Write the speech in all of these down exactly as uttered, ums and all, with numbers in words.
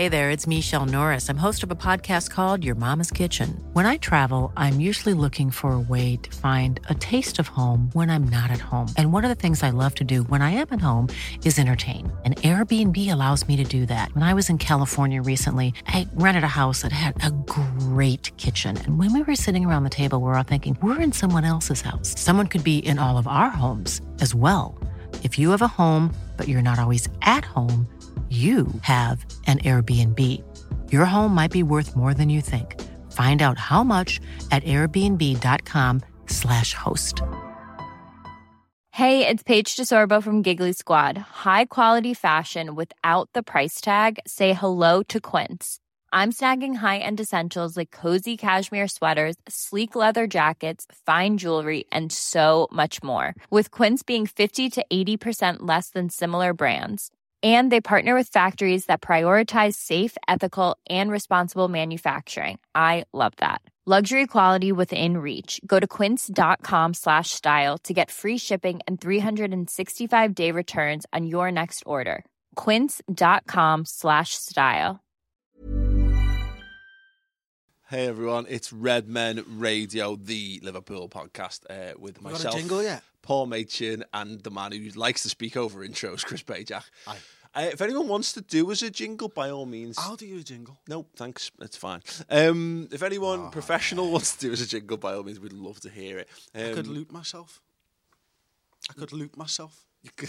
Hey there, it's Michelle Norris. I'm host of a podcast called Your Mama's Kitchen. When I travel, I'm usually looking for a way to find a taste of home when I'm not at home. And one of the things I love to do when I am at home is entertain. And Airbnb allows me to do that. When I was in California recently, I rented a house that had a great kitchen. And when we were sitting around the table, we were all thinking, we're in someone else's house. Someone could be in all of our homes as well. If you have a home, but you're not always at home, you have an Airbnb. Your home might be worth more than you think. Find out how much at airbnb.com slash host. Hey, it's Paige DeSorbo from Giggly Squad. High quality fashion without the price tag. Say hello to Quince. I'm snagging high-end essentials like cozy cashmere sweaters, sleek leather jackets, fine jewelry, and so much more. With Quince being fifty to eighty percent less than similar brands. And they partner with factories that prioritize safe, ethical, and responsible manufacturing. I love that. Luxury quality within reach. Go to quince.com slash style to get free shipping and three sixty-five day returns on your next order. Quince.com slash style. Hey everyone, it's Red Men Radio, the Liverpool podcast, uh, with myself, got a jingle yet? Paul Machin, and the man who likes to speak over intros, Chris Pajak. Uh, if anyone wants to do us a jingle, by all means. I'll do you a jingle. No, thanks, it's fine. Um, if anyone oh, professional wants to do us a jingle, by all means, we'd love to hear it. Um, I could loop myself. I could loop myself.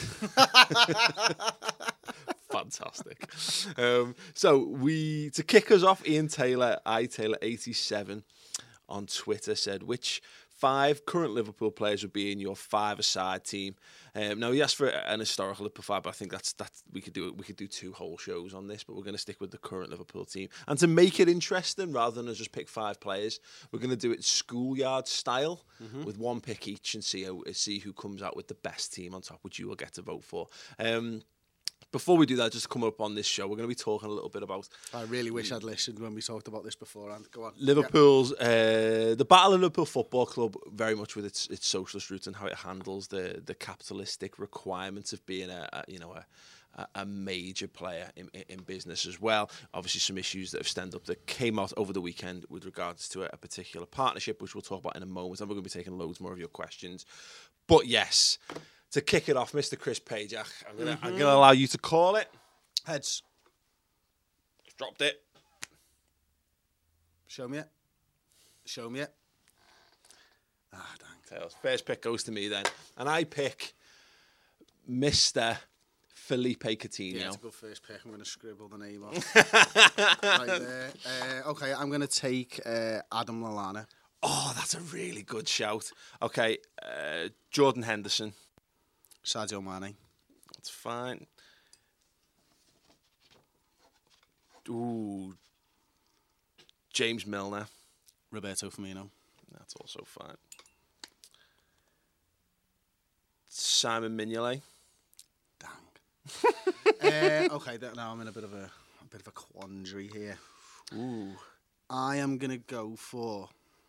Fantastic. Um, so we to kick us off, Ian Taylor, I Taylor eighty-seven on Twitter said, which five current Liverpool players would be in your five-a-side team? Um, now he asked for an historical Liverpool five, but I think that's that's we could do we could do two whole shows on this, but we're going to stick with the current Liverpool team. And to make it interesting, rather than just pick five players, we're going to do it schoolyard style, mm-hmm. with one pick each, and see how, see who comes out with the best team on top, which you will get to vote for. Um, Before we do that, just to come up on this show, we're going to be talking a little bit about... I really wish I'd listened when we talked about this beforehand. Go on. Liverpool's... Yeah. Uh, the Battle of Liverpool Football Club, very much with its its socialist roots and how it handles the the capitalistic requirements of being a, a you know a, a major player in, in business as well. Obviously, some issues that have stemmed up that came out over the weekend with regards to a, a particular partnership, which we'll talk about in a moment. And we're going to be taking loads more of your questions. But yes... To kick it off, Mister Chris Pajak, I'm going mm-hmm. to allow you to call it. Heads. Just dropped it. Show me it. Show me it. Ah, dang. Tails. First pick goes to me then. And I pick Mister Felipe Coutinho. Yeah, it's a good first pick. I'm going to scribble the name on. Right there. Uh, okay, I'm going to take uh, Adam Lallana. Oh, that's a really good shout. Okay, uh, Jordan Henderson. Sadio Mane. That's fine. Ooh. James Milner. Roberto Firmino. That's also fine. Simon Mignolet. Dang. uh, okay, now I'm in a bit of a, a bit of a quandary here. Ooh. I am gonna go for.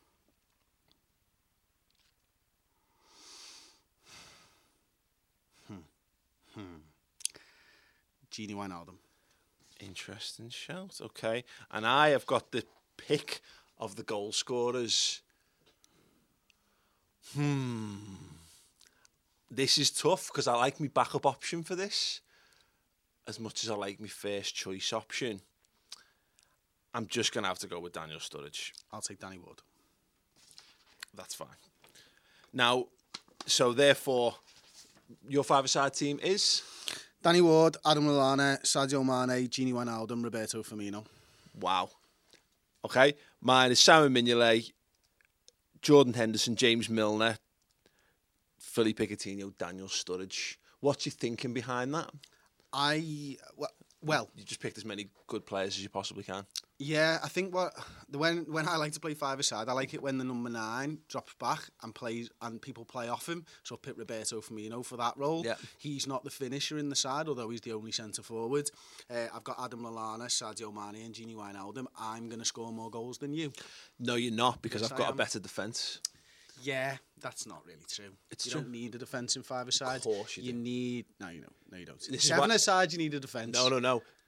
Hmm. Gini Wijnaldum. Interesting shout. Okay. And I have got the pick of the goal scorers. Hmm. This is tough because I like my backup option for this as much as I like my first choice option. I'm just going to have to go with Daniel Sturridge. I'll take Danny Ward. That's fine. Now, so therefore... Your five-a-side team is? Danny Ward, Adam Lallana, Sadio Mane, Gini Wijnaldum, Roberto Firmino. Wow. Okay. Mine is Simon Mignolet, Jordan Henderson, James Milner, Felipe Coutinho, Daniel Sturridge. What's your thinking behind that? I... Well... You just picked as many good players as you possibly can. Yeah, I think what when when I like to play five-a-side, I like it when the number nine drops back and plays and people play off him. So I pick Roberto Firmino for that role. Yeah. He's not the finisher in the side, although he's the only centre forward. Uh, I've got Adam Lallana, Sadio Mane, and Gini Wijnaldum. I'm going to score more goals than you. No, you're not, because yes, I've got I a am. better defence. Yeah, that's not really true. It's you true. don't need a defence in five-a-side. Of course you, you do. need... No, you don't. No, you don't. This Seven-a-side, you need a defence. No, no, no.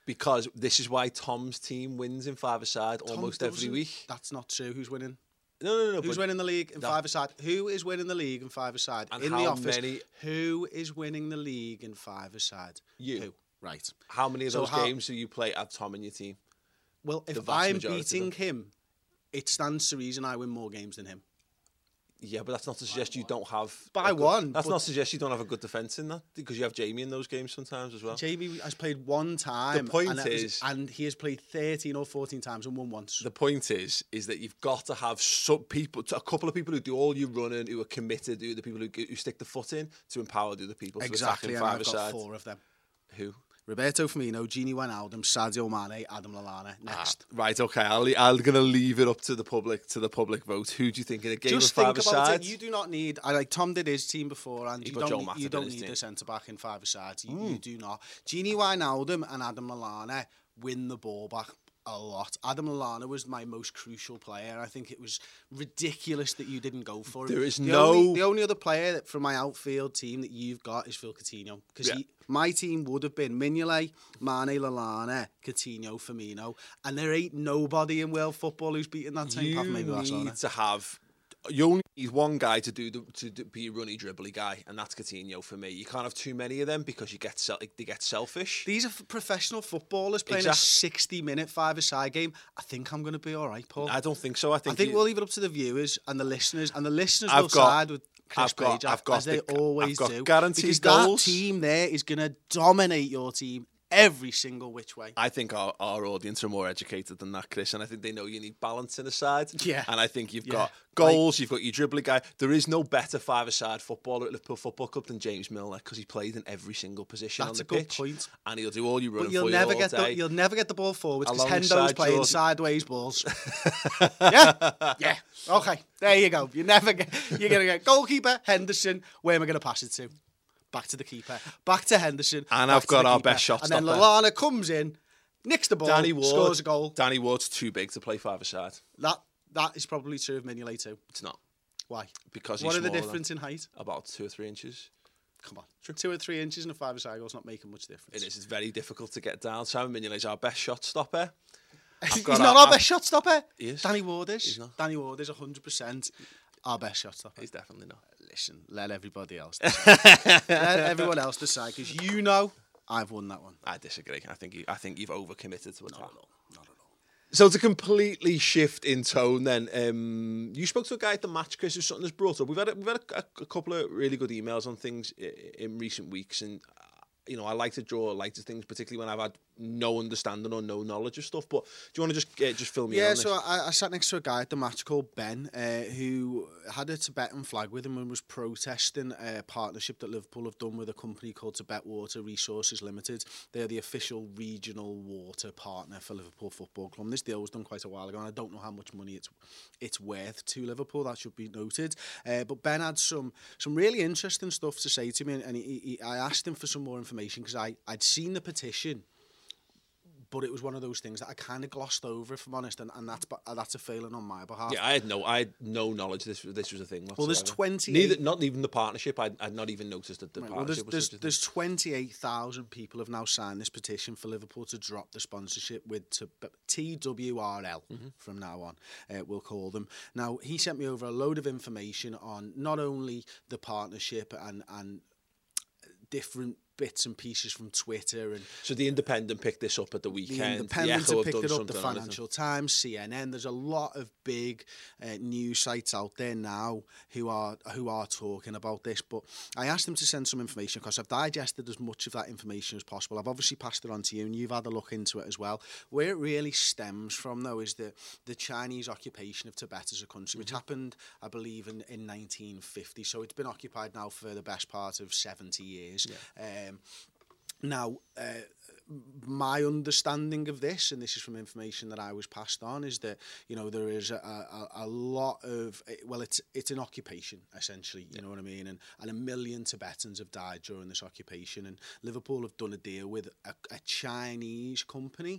because this is why Tom's team wins in five-a-side almost every doesn't. week. That's not true. Who's winning? No, no, no. Who's but winning the league in that- five-a-side? Who is winning the league in five-a-side? And In how the office, many- who is winning the league in five-a-side? You. Who? Right. How many of So those how- games do you play at Tom in your team? Well, The if vast I'm majority of beating him, it stands to reason I win more games than him. Yeah, but that's not to suggest you don't have... By a good- one, That's but- not to suggest you don't have a good defence in that, because you have Jamie in those games sometimes as well. Jamie has played one time. The point and it was- is- and he has played thirteen or fourteen times and won once. The point is, is that you've got to have some people, a couple of people who do all your running, who are committed, who are the people who, who stick the foot in to empower the other people exactly, to and attack I've in got five-a-side. four of them. Who? Roberto Firmino, Gini Wijnaldum, Sadio Mane, Adam Lallana. Next. Ah, right, okay. I'll, I'm going to leave it up to the public to the public vote. Who do you think in a game Just of think about five-a-side? it. You do not need. I like Tom did his team before, and He you got Joe don't. Matip You in don't his need team. a centre back in five-a-side. You, mm. you do not. Gini Wijnaldum and Adam Lallana win the ball back a lot. Adam Lallana was my most crucial player. I think it was ridiculous that you didn't go for him. There is the no- Only, the only other player that, from my outfield team that you've got is Phil Coutinho. Because Yeah. my team would have been Mignolet, Mane, Lallana, Coutinho, Firmino. And there ain't nobody in world football who's beaten that team. You apart from maybe Barcelona. need to have... You only need one guy to do the, to do, be a runny, dribbly guy, and that's Coutinho for me. You can't have too many of them because you get sel- they get selfish. These are f- professional footballers playing Exact- a sixty-minute five-a-side game. I think I'm going to be all right, Paul. I don't think so. I I think, think you- we'll leave it up to the viewers and the listeners, and the listeners I've will got- side with Chris I've got- Page, I've got as they the- always I've got do. guaranteed because goals. that team there is going to dominate your team every single which way. I think our, our audience are more educated than that, Chris, and I think they know you need balance in a side. Yeah. And I think you've Yeah. got goals, you've got your dribbling guy. There is no better five-a-side footballer at Liverpool Football Club than James Milner because he played in every single position That's on a the good pitch. point. And he'll do all your running But you'll for you never all get day. the you'll never get the ball forward because Alongside Hendo's playing Jordan. sideways balls. yeah, yeah. Okay, there you go. You never get. You're gonna get goalkeeper Henderson. Where am I gonna pass it to? Back to the keeper. Back to Henderson. And back I've to got the our keeper. best shot And then stopper. Lallana comes in, nicks the ball, Danny Ward, scores a goal. Danny Ward's too big to play five-a-side. That that is probably true of Mignolet too. It's not. Why? Because What he's are the smaller difference in height? than about two or three inches. Come on, two or three inches in a five-a-side goal's not making much difference. It is. It's very difficult to get down. Simon Mignolet's our best shot stopper. He's got not a- our I've- best shot stopper. He is. Danny Ward is. He's not. Danny Ward is one hundred percent our best shot stopper. He's definitely not. Listen, let everybody else decide. Let everyone else decide, because you know I've won that one. I disagree. I think you, I think you've overcommitted to attack. Not at all. Not at all. So to completely shift in tone, then um, you spoke to a guy at the match, Chris, who's something that's brought up. We've had a, we've had a, a couple of really good emails on things i- in recent weeks, and uh, you know I like to draw light to things, particularly when I've had no understanding or no knowledge of stuff. But do you want to just uh, just fill me in Yeah, on so this? I, I sat next to a guy at the match called Ben, uh, who had a Tibetan flag with him and was protesting a partnership that Liverpool have done with a company called Tibet Water Resources Limited. They're the official regional water partner for Liverpool Football Club. This deal was done quite a while ago, and I don't know how much money it's it's worth to Liverpool. That should be noted. Uh, but Ben had some some really interesting stuff to say to me, and, and he, he, I asked him for some more information because I I'd seen the petition. But it was one of those things that I kind of glossed over, if I'm honest, and, and that's that's a failing on my behalf. Yeah, I had no, I had no knowledge this this was a thing. Well, there's whatsoever. twenty-eight Neither, not even the partnership. I'd, I'd not even noticed that the Right, well, there's partnership was there's, such a thing. there's twenty-eight thousand people have now signed this petition for Liverpool to drop the sponsorship with to, T W R L Mm-hmm. from now on. Uh, we'll call them. Now, he sent me over a load of information on not only the partnership and and different bits and pieces from Twitter and So the Independent picked this up at the the weekend. Independent Echo have have picked done it up, the something on it. Financial Times, C N N. There's a lot of big uh, news sites out there now who are who are talking about this. But I asked them to send some information because I've digested as much of that information as possible. I've obviously passed it on to you, and you've had a look into it as well. Where it really stems from, though, is the the Chinese occupation of Tibet as a country, which happened, I believe, in, in nineteen fifty. So it's been occupied now for the best part of seventy years. Yeah. Um, Now, uh, my understanding of this, and this is from information that I was passed on, is that, you know, there is a, a, a lot of, well, it's it's an occupation, essentially, you yeah. know what I mean? And, and a million Tibetans have died during this occupation. And Liverpool have done a deal with a, a Chinese company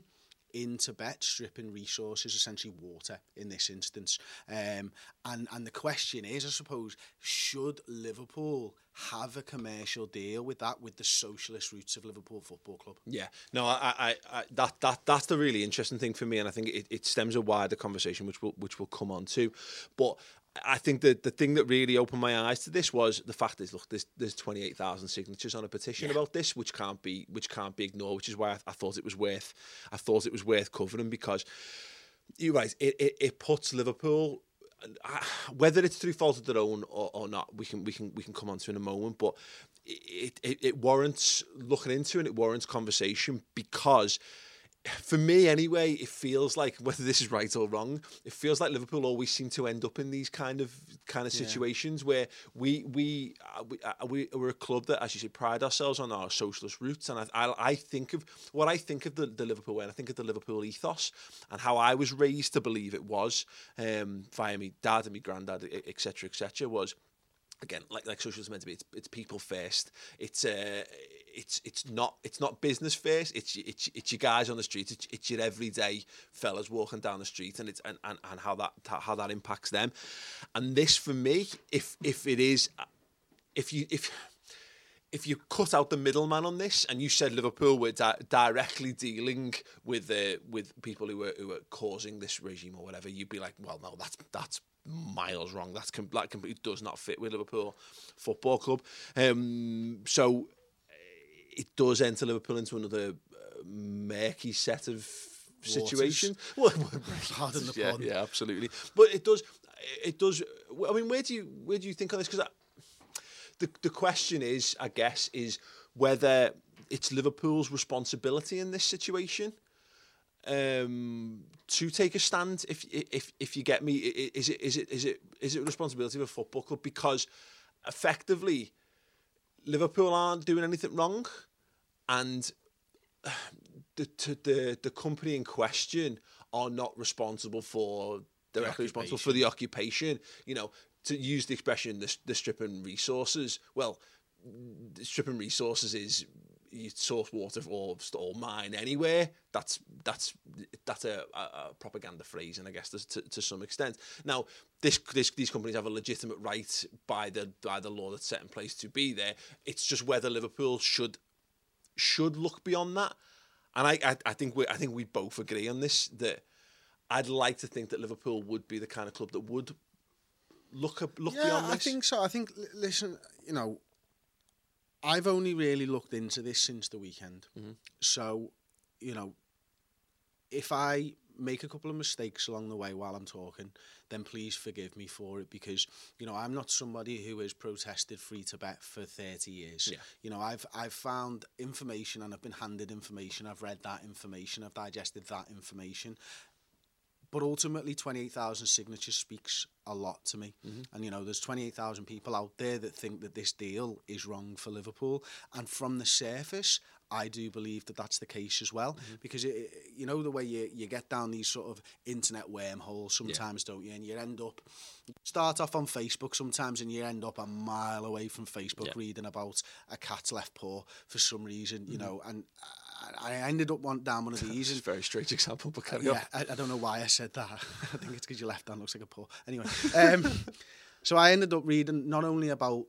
into bet stripping resources, essentially water in this instance. Um, and, and the question is, I suppose, should Liverpool have a commercial deal with that, with the socialist roots of Liverpool Football Club? Yeah, no, I, I, I that that that's the really interesting thing for me, and I think it, it stems a wider conversation, which will which will come on to. But I think that the thing that really opened my eyes to this was the fact is, look, there's there's twenty-eight thousand signatures on a petition yeah. about this, which can't be which can't be ignored. Which is why I, I thought it was worth I thought it was worth covering, because you're right, it it, it puts Liverpool, whether it's through fault of their own or, or not, we can we can we can come on to in a moment, but it, it it warrants looking into, and it warrants conversation, because for me anyway, it feels like, whether this is right or wrong, it feels like Liverpool always seem to end up in these kind of kind of yeah. situations where we we uh, we uh, we we're a club that, as you say, pride ourselves on our socialist roots, and I I, I think of what I think of the, the Liverpool way, and I think of the Liverpool ethos and how I was raised to believe it was, um, via me dad and me granddad, et cetera, et cetera, was, again, like like socialism meant to be. It's it's people first. It's uh, it's it's not it's not business first. It's it's it's your guys on the street. It's, it's your everyday fellas walking down the street, and it's and, and, and how that how that impacts them. And this, for me, if if it is, if you if. If you cut out the middleman on this, and you said Liverpool were di- directly dealing with uh, with people who were who were causing this regime or whatever, you'd be like, well, no, that's that's miles wrong. That's com- that completely does not fit with Liverpool Football Club. Um, so it does enter Liverpool into another uh, murky set of situations. Well, pardon the yeah, pun. yeah, absolutely. But it does. It does. I mean, where do you where do you think on this? Because The the question is, I guess, is whether it's Liverpool's responsibility in this situation um, to take a stand. If if if you get me, is it is it is it is it a responsibility of a football club? Because effectively, Liverpool aren't doing anything wrong, and the the the company in question are not responsible for directly responsible for the occupation. You know. To use the expression, the, the stripping resources, well, stripping resources is you source water or, or mine anywhere. That's that's that's a, a propaganda phrase, and I guess to, to some extent. Now, this, this these companies have a legitimate right by the by the law that's set in place to be there. It's just whether Liverpool should should look beyond that. And I I, I think we I think we both agree on this, that I'd like to think that Liverpool would be the kind of club that would look up, look yeah, beyond this. I think so. I think, listen, you know, I've only really looked into this since the weekend. Mm-hmm. So, you know, if I make a couple of mistakes along the way while I'm talking, then please forgive me for it, because, you know, I'm not somebody who has protested free to bet for thirty years. Yeah. You know, I've I've found information, and I've been handed information. I've read that information. I've digested that information. But ultimately, twenty-eight thousand signatures speaks a lot to me. Mm-hmm. And, you know, there's twenty-eight thousand people out there that think that this deal is wrong for Liverpool. And from the surface, I do believe that that's the case as well. Mm-hmm. Because, it, you know, the way you, you get down these sort of internet wormholes sometimes, yeah. don't you? And you end up, start off on Facebook sometimes, and you end up a mile away from Facebook yeah. reading about a cat's left paw for some reason, mm-hmm. you know, and I ended up one, down one of these. It's a very strange example, but carry yeah, on. I, I don't know why I said that. I think it's because your left hand looks like a paw. Anyway, um, so I ended up reading not only about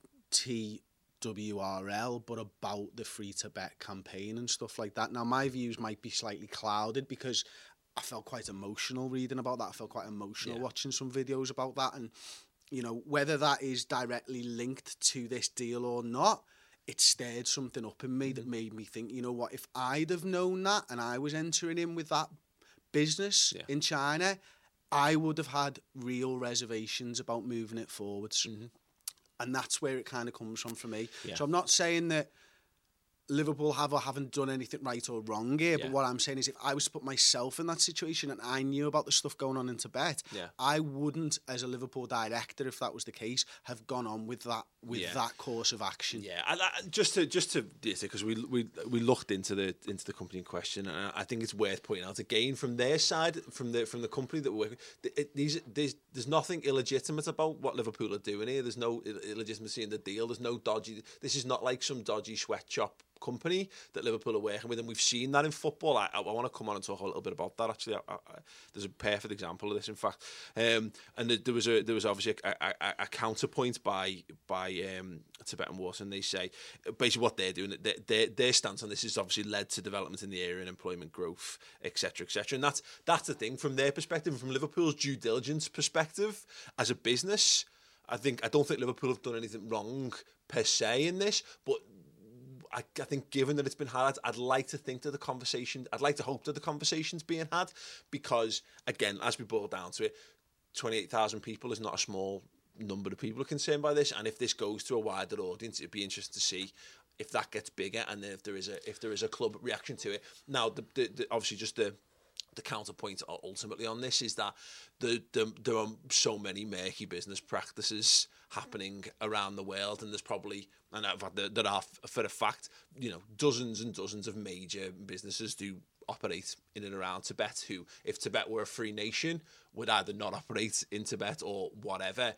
T W R L, but about the free to bet campaign and stuff like that. Now, my views might be slightly clouded because I felt quite emotional reading about that. I felt quite emotional yeah. watching some videos about that. And, you know, whether that is directly linked to this deal or not, it stirred something up in me mm-hmm. that made me think, you know what, if I'd have known that and I was entering in with that business yeah. in China, I would have had real reservations about moving it forwards. Mm-hmm. And that's where it kind of comes from for me. Yeah. So I'm not saying that Liverpool have or haven't done anything right or wrong here, yeah. but what I'm saying is if I was to put myself in that situation and I knew about the stuff going on in Tibet, yeah. I wouldn't, as a Liverpool director, if that was the case, have gone on with that with yeah. that course of action. Yeah, and I, just to just to because we we we looked into the into the company in question, and I think it's worth pointing out again from their side, from the from the company that we're working, these there's there's nothing illegitimate about what Liverpool are doing here. There's no illegitimacy in the deal. There's no dodgy. This is not like some dodgy sweatshop company that Liverpool are working with, and we've seen that in football. I, I want to come on and talk a little bit about that. Actually, I, I, there's a perfect example of this, in fact. Um, and there was a there was obviously a, a, a counterpoint by by um, Tibetan Water, and they say basically what they're doing. Their, their their stance on this has obviously led to development in the area and employment growth, et cetera, et cetera. And that's that's the thing from their perspective, from Liverpool's due diligence perspective as a business. I think I don't think Liverpool have done anything wrong per se in this, but I, I think given that it's been had, I'd like to think that the conversation, I'd like to hope that the conversation's being had, because again, as we boil down to it, twenty-eight thousand people is not a small number of people are concerned by this, and if this goes to a wider audience, it'd be interesting to see if that gets bigger, and then if there is a if there is a club reaction to it. Now, the, the, the, obviously, just the the counterpoint ultimately on this is that the, the, there are so many murky business practices happening around the world, and there's probably, and there are for a fact, you know, dozens and dozens of major businesses do operate in and around Tibet, who, if Tibet were a free nation, would either not operate in Tibet or whatever.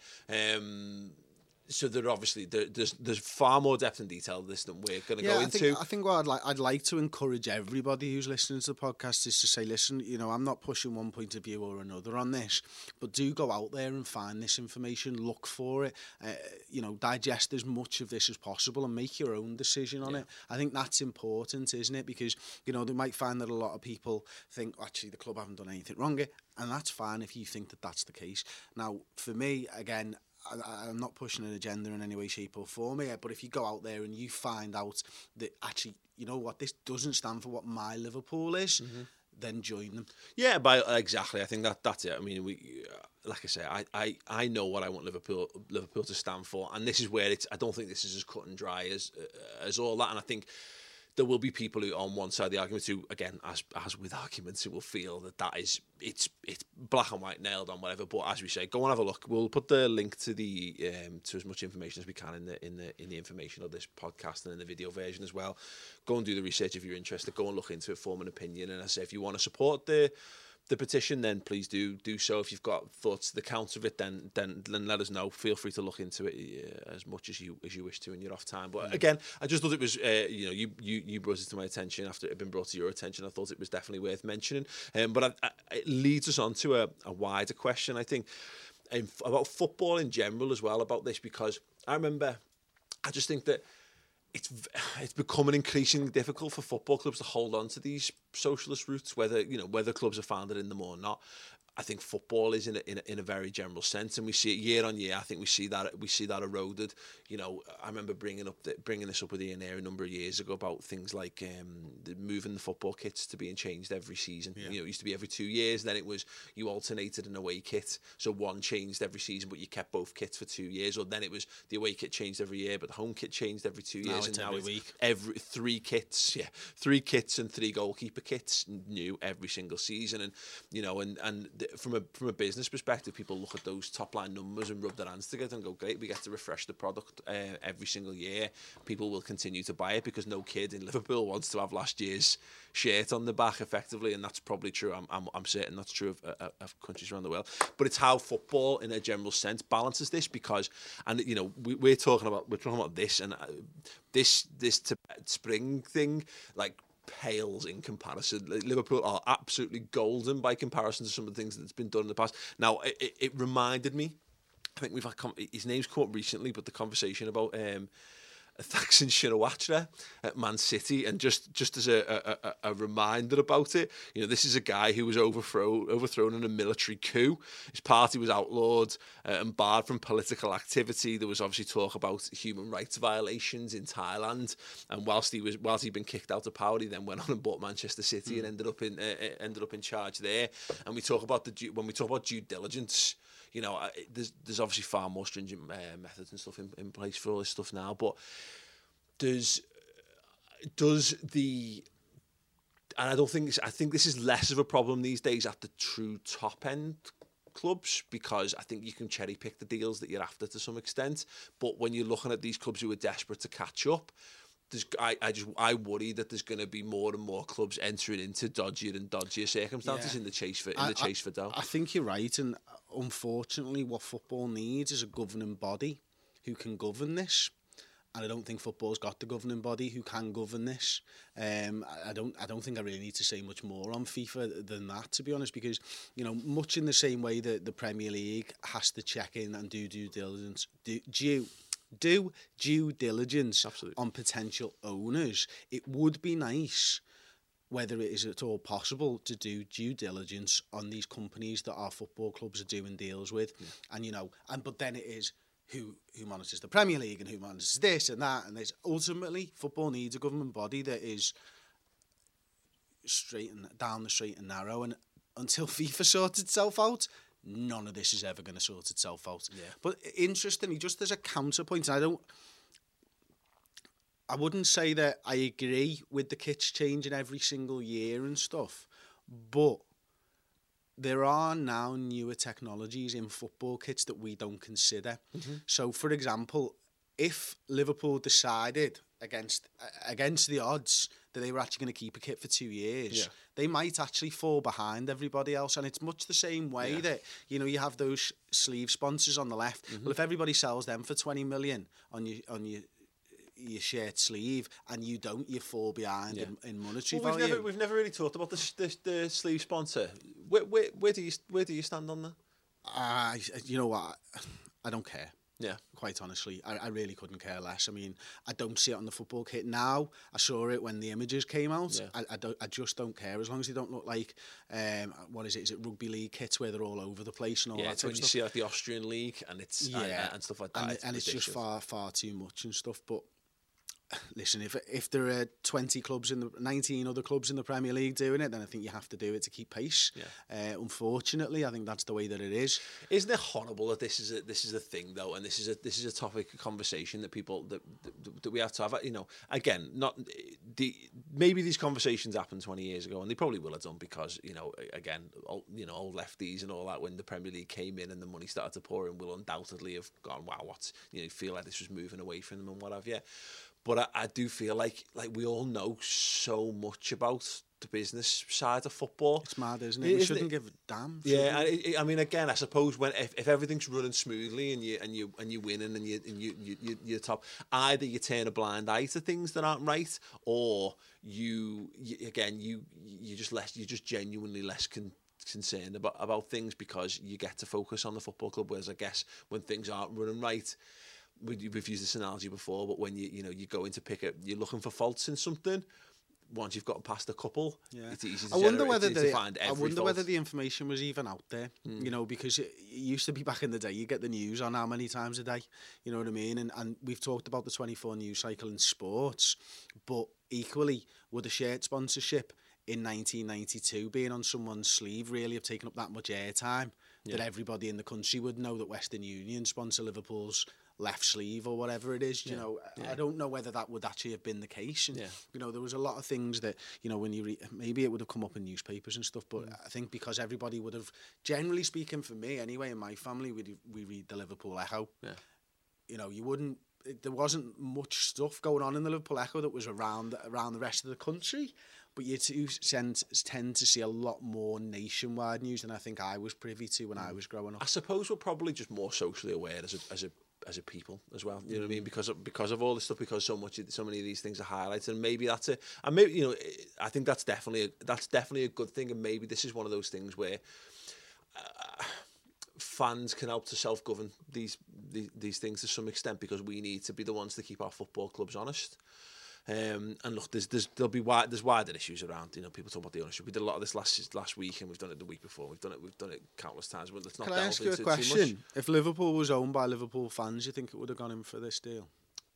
Um, So there obviously there, there's there's far more depth and detail to this than we're going to yeah, go I into. Think, I think what I'd like I'd like to encourage everybody who's listening to the podcast is to say, listen, you know, I'm not pushing one point of view or another on this, but do go out there and find this information, look for it, uh, you know, digest as much of this as possible and make your own decision on yeah. it. I think that's important, isn't it? Because, you know, they might find that a lot of people think, actually, the club haven't done anything wrong, and that's fine if you think that that's the case. Now, for me, again, I, I'm not pushing an agenda in any way, shape or form here, but if you go out there and you find out that actually, you know what, this doesn't stand for what my Liverpool is, mm-hmm. then join them. Yeah, by exactly. I think that that's it. I mean, we, uh, like I say, I, I, I know what I want Liverpool Liverpool to stand for, and this is where it's. I don't think this is as cut and dry as uh, as all that, and I think there will be people who, on one side of the argument, who, again, as as with arguments, who will feel that that is, it's it's black and white, nailed on, whatever. But as we say, go and have a look. We'll put the link to the um, to as much information as we can in the in the in the information of this podcast and in the video version as well. Go and do the research if you're interested. Go and look into it, form an opinion. And I say, if you want to support the the petition, then please do do so. If you've got thoughts to the counter of it, then then then let us know. Feel free to look into it uh, as much as you as you wish to in your off time. But again, I just thought it was uh, you know you you you brought it to my attention after it had been brought to your attention. I thought it was definitely worth mentioning. Um, but I, I, it leads us on to a, a wider question, I think, um, about football in general as well, about this, because I remember, I just think that it's it's becoming increasingly difficult for football clubs to hold on to these socialist roots, whether you know whether clubs are founded in them or not. I think football is in a, in a, in a very general sense, and we see it year on year. I think we see that we see that eroded. You know, I remember bringing up the, bringing this up with Ian Ayre a number of years ago about things like um, the, moving the football kits to being changed every season. Yeah. You know, it used to be every two years. Then it was you alternated an away kit, so one changed every season, but you kept both kits for two years. Or then it was the away kit changed every year, but the home kit changed every two years. Now it's and every now it's week. Every three kits, yeah, three kits and three goalkeeper kits new every single season. And you know, and and from a from a business perspective, people look at those top line numbers and rub their hands together and go, great, we get to refresh the product uh, every single year. People will continue to buy it because no kid in Liverpool wants to have last year's shirt on the back, effectively, and that's probably true. I'm I'm, I'm certain that's true of, uh, of countries around the world. But it's how football, in a general sense, balances this, because, and you know, we, we're talking about we're talking about this and uh, this this Tibet Spring thing, like, pales in comparison. Liverpool are absolutely golden by comparison to some of the things that's been done in the past. Now, it, it, it reminded me, I think we've had, his name's come up recently, but the conversation about um, Thaksin Shinawatra at Man City, and just just as a, a, a reminder about it, you know, this is a guy who was overthrown overthrown in a military coup. His party was outlawed uh, and barred from political activity. There was obviously talk about human rights violations in Thailand, and whilst he was whilst he'd been kicked out of power, he then went on and bought Manchester City mm. and ended up in uh, ended up in charge there. And we talk about the when we talk about due diligence, you know, there's there's obviously far more stringent uh, methods and stuff in, in place for all this stuff now, but does does the and I don't think it's, I think this is less of a problem these days at the true top end clubs, because I think you can cherry pick the deals that you're after to some extent. But when you're looking at these clubs who are desperate to catch up, there's, I, I just I worry that there's going to be more and more clubs entering into dodgier and dodgier circumstances yeah. in the chase for in I, the chase I, for dough. I think you're right, and unfortunately, what football needs is a governing body who can govern this. and I don't think football's got the governing body who can govern this. Um, I don't I don't think I really need to say much more on FIFA than that, to be honest, because, you know, much in the same way that the Premier League has to check in and do due diligence, do due do due diligence Absolutely. on potential owners, it would be nice, whether it is at all possible, to do due diligence on these companies that our football clubs are doing deals with. Yeah. And, you know, and but then it is who who monitors the Premier League and who monitors this and that, and there's ultimately football needs a government body that is straight and down the straight and narrow, and until FIFA sorts itself out, none of this is ever going to sort itself out. Yeah. But interestingly, just as a counterpoint, I don't I wouldn't say that I agree with the kits changing every single year and stuff, but there are now newer technologies in football kits that we don't consider. Mm-hmm. So, for example, if Liverpool decided against uh, against the odds that they were actually going to keep a kit for two years, yeah. they might actually fall behind everybody else. And it's much the same way yeah. that, you know, you have those sleeve sponsors on the left. Mm-hmm. Well, if everybody sells them for twenty million on your on your your shirt sleeve and you don't, you fall behind yeah. in, in monetary well, value. We've never, we've never really talked about the, the, the sleeve sponsor. Where, where, where do you where do you stand on that? Uh, you know what? I don't care. Yeah. Quite honestly, I, I really couldn't care less. I mean, I don't see it on the football kit now. I saw it when the images came out. Yeah. I, I, don't, I just don't care, as long as they don't look like, um, what is it? Is it rugby league kits where they're all over the place and all yeah, that it's type when of you stuff. see like the Austrian league and it's yeah. and, and stuff like that. And, it's, and it's just far, far too much and stuff. But listen, if if there are twenty clubs in the nineteen other clubs in the Premier League doing it, then I think you have to do it to keep pace. Yeah. Uh, unfortunately, I think that's the way that it is. Isn't it horrible that this is a this is a thing though, and this is a this is a topic of conversation that people that that, that we have to have. You know, again, not the maybe these conversations happened twenty years ago, and they probably will have done because you know, again, old, you know, old lefties and all that. When the Premier League came in and the money started to pour in, will undoubtedly have gone, wow, what's you know, feel like this was moving away from them and what have you. But I, I do feel like like we all know so much about the business side of football. It's mad, isn't it? We isn't shouldn't it? give a damn. Yeah, I, I mean, again, I suppose when if, if everything's running smoothly and you and you and you winning and you and you, you, you you're top, either you turn a blind eye to things that aren't right, or you, you again you you just less you're just genuinely less con. concerned about about things because you get to focus on the football club. Whereas I guess when things aren't running right, we've used this analogy before, but when you you know you go into pick it, you're looking for faults in something. Once you've gotten past a couple, yeah. it's easy to, I wonder whether to the, find every I wonder fault. whether the information was even out there, mm. you know, because it, it used to be back in the day, you get the news on how many times a day, you know what I mean? And and we've talked about the twenty-four news cycle in sports, but equally, would a shirt sponsorship in nineteen ninety-two being on someone's sleeve really have taken up that much airtime yeah. that everybody in the country would know that Western Union sponsor Liverpool's left sleeve or whatever it is, yeah. you know, yeah. I don't know whether that would actually have been the case. And, yeah. you know, there was a lot of things that, you know, when you read, maybe it would have come up in newspapers and stuff, but mm. I think because everybody would have, generally speaking for me anyway, in my family, we we read the Liverpool Echo. Yeah. You know, you wouldn't, it, there wasn't much stuff going on in the Liverpool Echo that was around around the rest of the country. But you do tend, tend to see a lot more nationwide news than I think I was privy to when mm. I was growing up. I suppose we're probably just more socially aware as a, as a as a people as well, you know what I mean, because of, because of all this stuff, because so much so many of these things are highlighted, and maybe that's it. And maybe, you know, I think that's definitely a, that's definitely a good thing, and maybe this is one of those things where uh, fans can help to self-govern these, these these things to some extent, because we need to be the ones to keep our football clubs honest. Um, and look, there's there's there'll be wide, there's wider issues around. You know, people talk about the ownership. We did a lot of this last last week, and we've done it the week before. We've done it we've done it countless times. But let's not. Can I ask you a question? If Liverpool was owned by Liverpool fans, you think it would have gone in for this deal?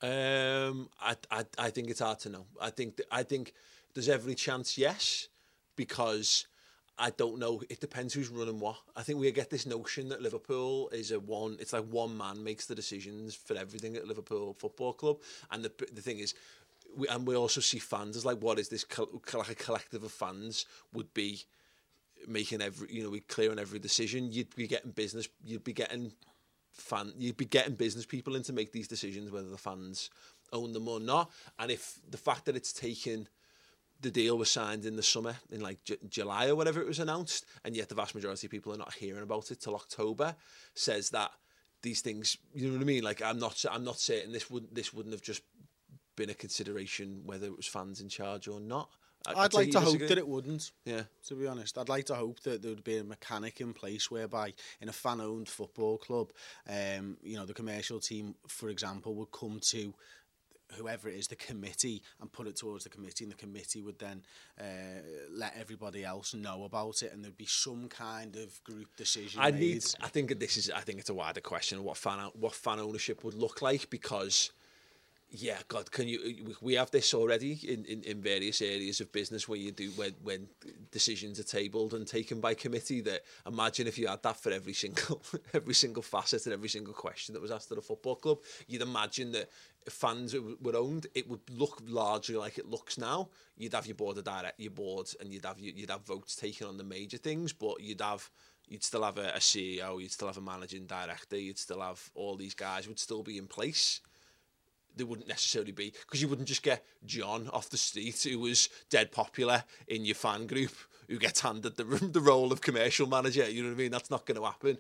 Um, I I I think it's hard to know. I think th- I think there's every chance, yes, because I don't know. It depends who's running what. I think we get this notion that Liverpool is a one. It's like one man makes the decisions for everything at Liverpool Football Club, and the the thing is. We, and we also see fans as like, what is this, like a collective of fans would be making every, you know, we clear on every decision. You'd be getting business, you'd be getting fan, you'd be getting business people in to make these decisions, whether the fans own them or not. And if the fact that it's taken, the deal was signed in the summer, in like J- July or whatever it was announced, and yet the vast majority of people are not hearing about it till October, says that these things, you know what I mean? Like, I'm not, I'm not certain this wouldn't, this wouldn't have just been a consideration whether it was fans in charge or not. I'd, I'd like to hope that it wouldn't. Yeah. To be honest, I'd like to hope that there would be a mechanic in place whereby, in a fan-owned football club, um, you know, the commercial team, for example, would come to whoever it is, the committee, and put it towards the committee, and the committee would then uh, let everybody else know about it, and there'd be some kind of group decision I made. need. I think this is. I think it's a wider question of what fan what fan ownership would look like, because, yeah, God, can you? We have this already in, in, in various areas of business where you do when when decisions are tabled and taken by committee. That imagine if you had that for every single every single facet and every single question that was asked at a football club. You'd imagine that if fans were owned, it would look largely like it looks now. You'd have your board of direct, your board, and you'd have you'd have votes taken on the major things, but you'd have. You'd still have a, a C E O, you'd still have a managing director, you'd still have all these guys would still be in place. They wouldn't necessarily be, because you wouldn't just get John off the street who was dead popular in your fan group who gets handed the the role of commercial manager. You know what I mean? That's not going to happen.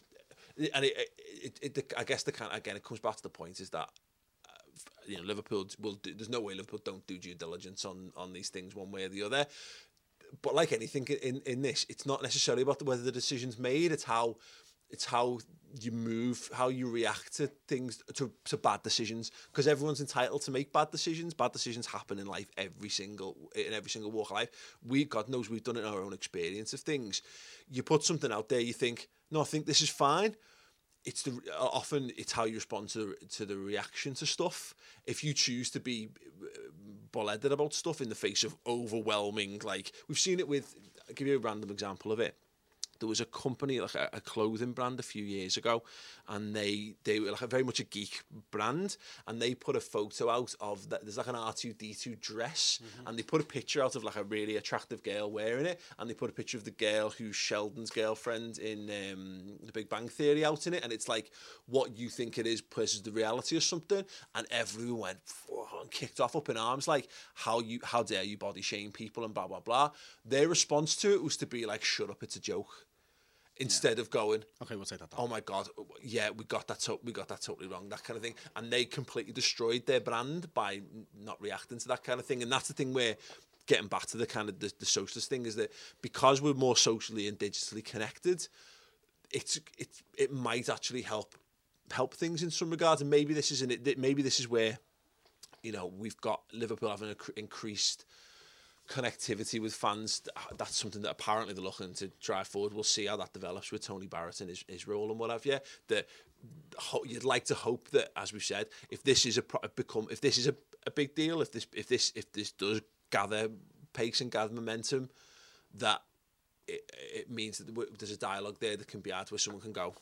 And it, it, it, it, I guess the kind again, it comes back to the point is that uh, you know Liverpool will do, there's no way Liverpool don't do due diligence on on these things one way or the other. But like anything in, in this, it's not necessarily about whether the decision's made. It's how it's how you move, how you react to things, to, to bad decisions. Because everyone's entitled to make bad decisions. Bad decisions happen in life every single in every single walk of life. We, God knows, we've done it in our own experience of things. You put something out there, you think, no, I think this is fine. It's the often it's how you respond to to the reaction to stuff. If you choose to be bull-headed about stuff in the face of overwhelming, like we've seen it with, I'll give you a random example of it. There was a company, like a, a clothing brand a few years ago, and they they were like a very much a geek brand, and they put a photo out of that. There's like an R two D two dress, mm-hmm. and they put a picture out of like a really attractive girl wearing it, and they put a picture of the girl who's Sheldon's girlfriend in um, The Big Bang Theory out in it, and it's like what you think it is versus the reality or something, and everyone went and kicked off up in arms, like how you how dare you body shame people and blah blah blah. Their response to it was to be like, shut up, it's a joke. Instead yeah. of going, okay, we'll take that down. Oh my God, yeah, we got that. To- we got that totally wrong. That kind of thing, and they completely destroyed their brand by not reacting to that kind of thing. And that's the thing where, getting back to the kind of the, the socialist thing, is that because we're more socially and digitally connected, it's it it might actually help help things in some regards. And maybe this is an, maybe this is where, you know, we've got Liverpool having an increased connectivity with fans. That's something that apparently they're looking to drive forward. We'll see how that develops with Tony Barrett and his, his role and what have you. That you'd like to hope that, as we've said, if this is a become if this is a, a big deal, if this if this if this does gather pace and gather momentum, that it, it means that there's a dialogue there that can be had where someone can go,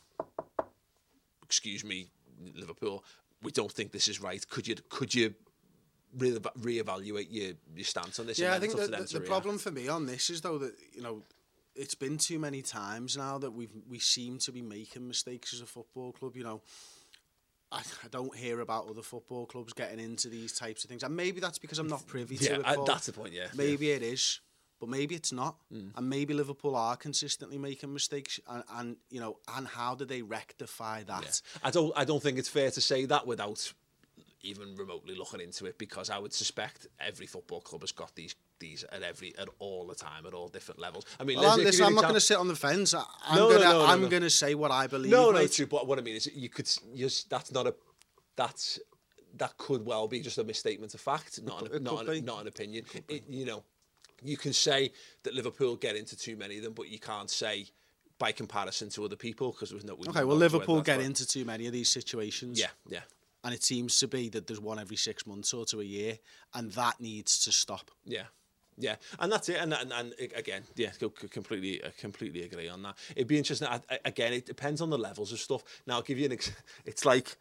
excuse me, Liverpool, we don't think this is right. Could you could you Re- reevaluate your your stance on this? Yeah, I think the, the, the problem for me on this is though that, you know, it's been too many times now that we we seem to be making mistakes as a football club. You know, I, I don't hear about other football clubs getting into these types of things, and maybe that's because I'm not privy yeah, to it. I, that's the point. Yeah, maybe yeah. it is, but maybe it's not, mm. and maybe Liverpool are consistently making mistakes, and, and you know, and how do they rectify that? Yeah. I don't I don't think it's fair to say that without even remotely looking into it, because I would suspect every football club has got these these at every at all the time at all different levels. I mean, well, listen, I'm not going to sit on the fence. I, I'm no, going to no, no, I'm no. going to say what I believe. No, no, right? true. But what I mean is, you could just that's not a that's that could well be just a misstatement of fact, not an, not an, not an opinion. It, you know, you can say that Liverpool get into too many of them, but you can't say by comparison to other people, because there was no. Okay, well, Liverpool get into too many of these situations. Yeah, yeah. And it seems to be that there's one every six months or to a year, and that needs to stop. Yeah, yeah, and that's it. And and, and again, yeah, completely, I completely agree on that. It'd be interesting. I, again, it depends on the levels of stuff. Now, I'll give you an. Ex- it's like,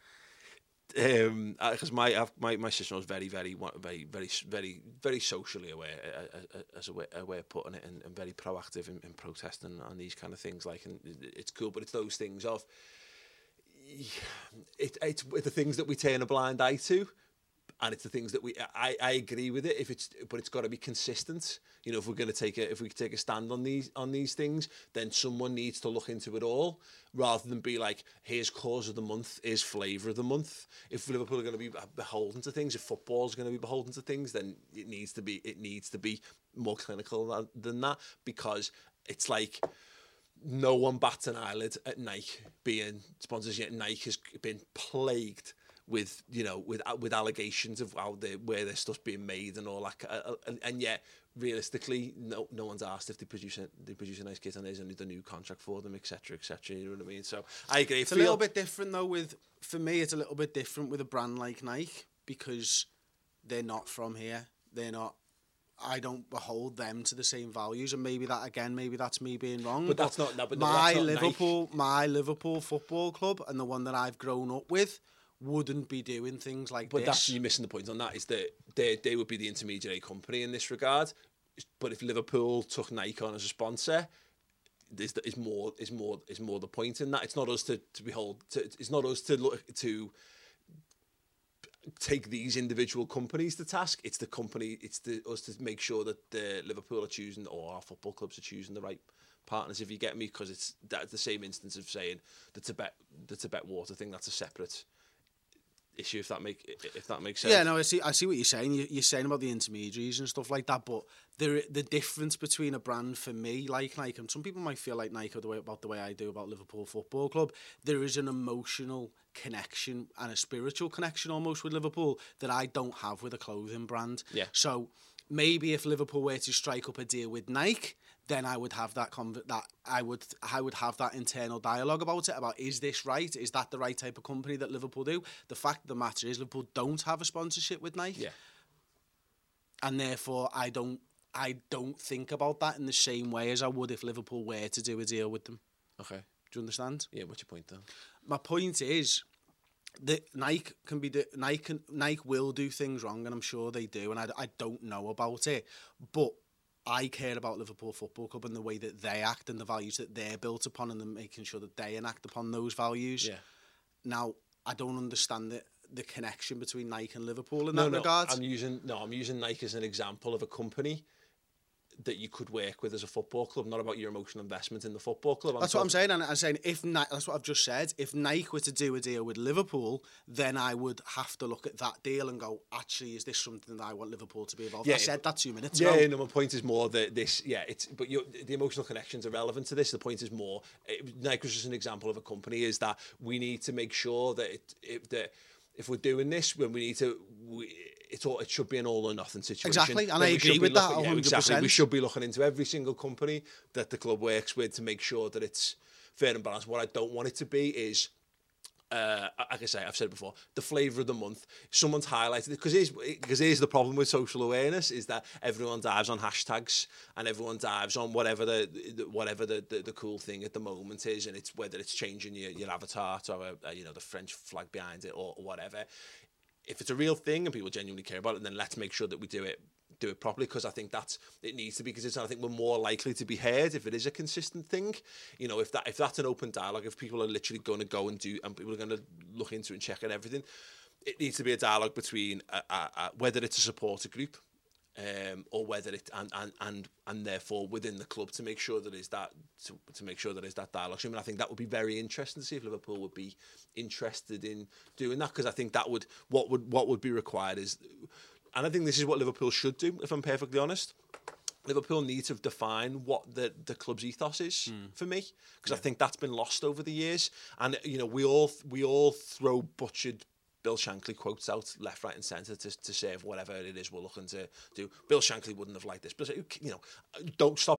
um, because my I've, my my sister was very, very, very, very, very, very socially aware, as a way, a way of putting it, and, and very proactive in, in protesting on these kind of things. Like, and it's cool, but it's those things of. It, it's the things that we turn a blind eye to, and it's the things that we. I, I agree with it. If it's, but it's got to be consistent. You know, if we're going to take a, if we take a stand on these on these things, then someone needs to look into it all, rather than be like, here's cause of the month, here's flavour of the month. If Liverpool are going to be beholden to things, if football is going to be beholden to things, then it needs to be it needs to be more clinical than that, because it's like no one bats an eyelid at Nike being sponsors. Yet Nike has been plagued with, you know, with with allegations of how they, where their stuff's being made and all that, uh, and, and yet realistically, no no one's asked if they produce a, they produce a nice kit and there's a new contract for them, et cetera, et cetera. You know what I mean? So I agree. It's feel, a little bit different though. With for me, it's a little bit different with a brand like Nike, because they're not from here. They're not. I don't behold them to the same values, and maybe that again, maybe that's me being wrong. But, but that's not. No, but no, my that's not Liverpool, Nike. my Liverpool football club, and the one that I've grown up with, wouldn't be doing things like but this. But that's, you're missing the point on that, is that they they would be the intermediary company in this regard. But if Liverpool took Nike on as a sponsor, is is more is more is more the point in that. It's not us to to behold. To, it's not us to look to take these individual companies to task. It's the company. It's the us to make sure that the Liverpool are choosing, or our football clubs are choosing the right partners, if you get me, because it's that's the same instance of saying the Tibet the Tibet water thing. That's a separate issue, if that make if that makes sense. Yeah, no, I see. I see what you're saying. You, you're saying about the intermediaries and stuff like that, but the the difference between a brand for me, like Nike, and some people might feel like Nike the way about the way I do about Liverpool Football Club. There is an emotional connection and a spiritual connection almost with Liverpool that I don't have with a clothing brand. Yeah. So maybe if Liverpool were to strike up a deal with Nike, then I would have that conv- that I would I would have that internal dialogue about it, about is this right? Is that the right type of company that Liverpool do? The fact of the matter is Liverpool don't have a sponsorship with Nike. Yeah. And therefore I don't I don't think about that in the same way as I would if Liverpool were to do a deal with them. Okay. Do you understand? Yeah, what's your point though? My point is that Nike can be the Nike can, Nike will do things wrong, and I'm sure they do, and I, I don't know about it, but I care about Liverpool Football Club and the way that they act and the values that they're built upon, and then making sure that they enact upon those values. Yeah. Now, I don't understand the the connection between Nike and Liverpool in no, that no, regard. I'm using no, I'm using Nike as an example of a company that you could work with as a football club, not about your emotional investment in the football club. I'm that's talking... what I'm saying, and I'm saying if Nike, that's what I've just said. If Nike were to do a deal with Liverpool, then I would have to look at that deal and go, actually, is this something that I want Liverpool to be involved? Yeah, I said that two minutes yeah, ago. Yeah, no, my point is more that this, yeah, it's but you, the emotional connections are relevant to this. The point is more, it, Nike was just an example of a company, is that we need to make sure that it, it that if we're doing this, when we need to, we, it's all, it should be an all or nothing situation. Exactly, and then I agree with that one hundred percent. Yeah, exactly. We should be looking into every single company that the club works with to make sure that it's fair and balanced. What I don't want it to be is, uh, like I say, I've said before, the flavour of the month. Someone's highlighted it, because here's, because here's the problem with social awareness, is that everyone dives on hashtags and everyone dives on whatever the, the whatever the, the, the cool thing at the moment is, and it's whether it's changing your, your avatar to a, a, you know, the French flag behind it or, or whatever. If it's a real thing and people genuinely care about it, then let's make sure that we do it do it properly, because I think that's it needs to be, because it's, I think we're more likely to be heard if it is a consistent thing. You know, if that if that's an open dialogue, if people are literally going to go and do, and people are going to look into it and check and everything, it needs to be a dialogue between uh, uh, uh, whether it's a supporter group, um, or whether it and, and and and therefore within the club, to make sure that is that to, to make sure that is that dialogue. So, I mean, I think that would be very interesting to see if Liverpool would be interested in doing that, because I think that would what would what would be required is, and I think this is what Liverpool should do, if I'm perfectly honest. Liverpool need to define what the, the club's ethos is mm. for me, because yeah. I think that's been lost over the years. And you know, we all we all throw butchered Bill Shankly quotes out left, right, and centre to to save whatever it is we're looking to do. Bill Shankly wouldn't have liked this, but you know, don't stop.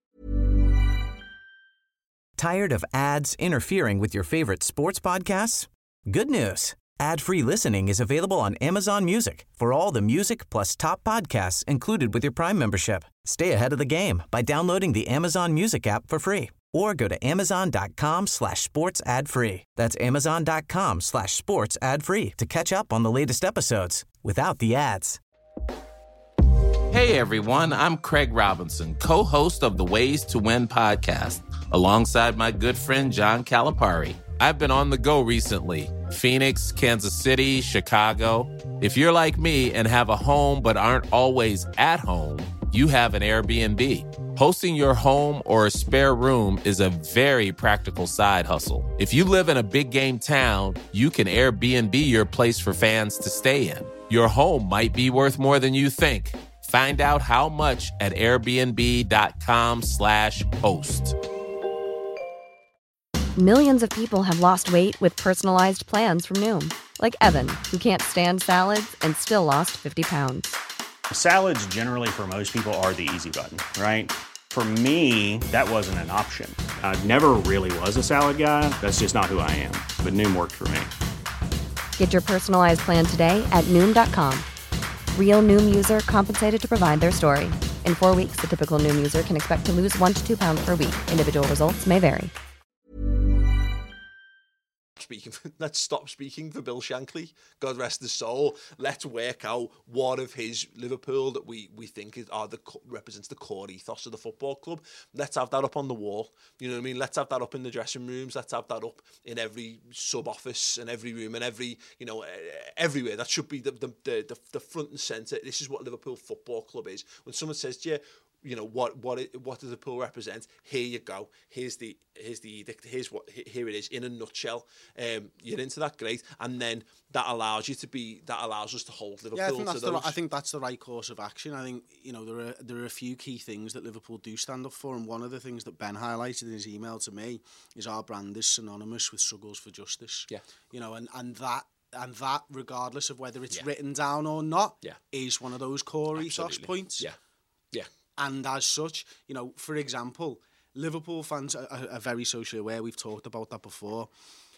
Tired of ads interfering with your favorite sports podcasts? Good news. Ad-free listening is available on Amazon Music for all the music plus top podcasts included with your Prime membership. Stay ahead of the game by downloading the Amazon Music app for free, or go to amazon.com slash sports ad free. That's amazon.com slash sports ad free to catch up on the latest episodes without the ads. Hey everyone, I'm Craig Robinson, co-host of the Ways to Win podcast, alongside my good friend John Calipari. I've been on the go recently, Phoenix, Kansas City, Chicago. If you're like me and have a home but aren't always at home, you have an Airbnb. Hosting your home or a spare room is a very practical side hustle. If you live in a big game town, you can Airbnb your place for fans to stay in. Your home might be worth more than you think. Find out how much at airbnb.com slash host. Millions of people have lost weight with personalized plans from Noom. Like Evan, who can't stand salads and still lost fifty pounds. Salads generally for most people are the easy button, right? For me, that wasn't an option. I never really was a salad guy. That's just not who I am. But Noom worked for me. Get your personalized plan today at Noom dot com. Real Noom user compensated to provide their story. In four weeks, the typical Noom user can expect to lose one to two pounds per week. Individual results may vary. Speaking for, let's stop speaking for Bill Shankly, God rest his soul. Let's work out what of his Liverpool that we we think is are the represents the core ethos of the football club. Let's have that up on the wall. You know what I mean? Let's have that up in the dressing rooms. Let's have that up in every sub office and every room and every you know everywhere. That should be the the the, the front and centre. This is what Liverpool Football Club is. When someone says to you, you know what what it, what does the pool represent? Here you go. Here's the here's the edict. Here's what here it is in a nutshell. Um, you're into that, great, and then that allows you to be that allows us to hold Liverpool. Yeah, I think that's to the those. I think that's the right course of action. I think you know there are there are a few key things that Liverpool do stand up for, and one of the things that Ben highlighted in his email to me is our brand is synonymous with struggles for justice. Yeah, you know, and and that. And that, regardless of whether it's yeah. written down or not, yeah. is one of those core ethos Absolutely. points. Yeah, yeah. And as such, you know, for example, Liverpool fans are, are very socially aware. We've talked about that before.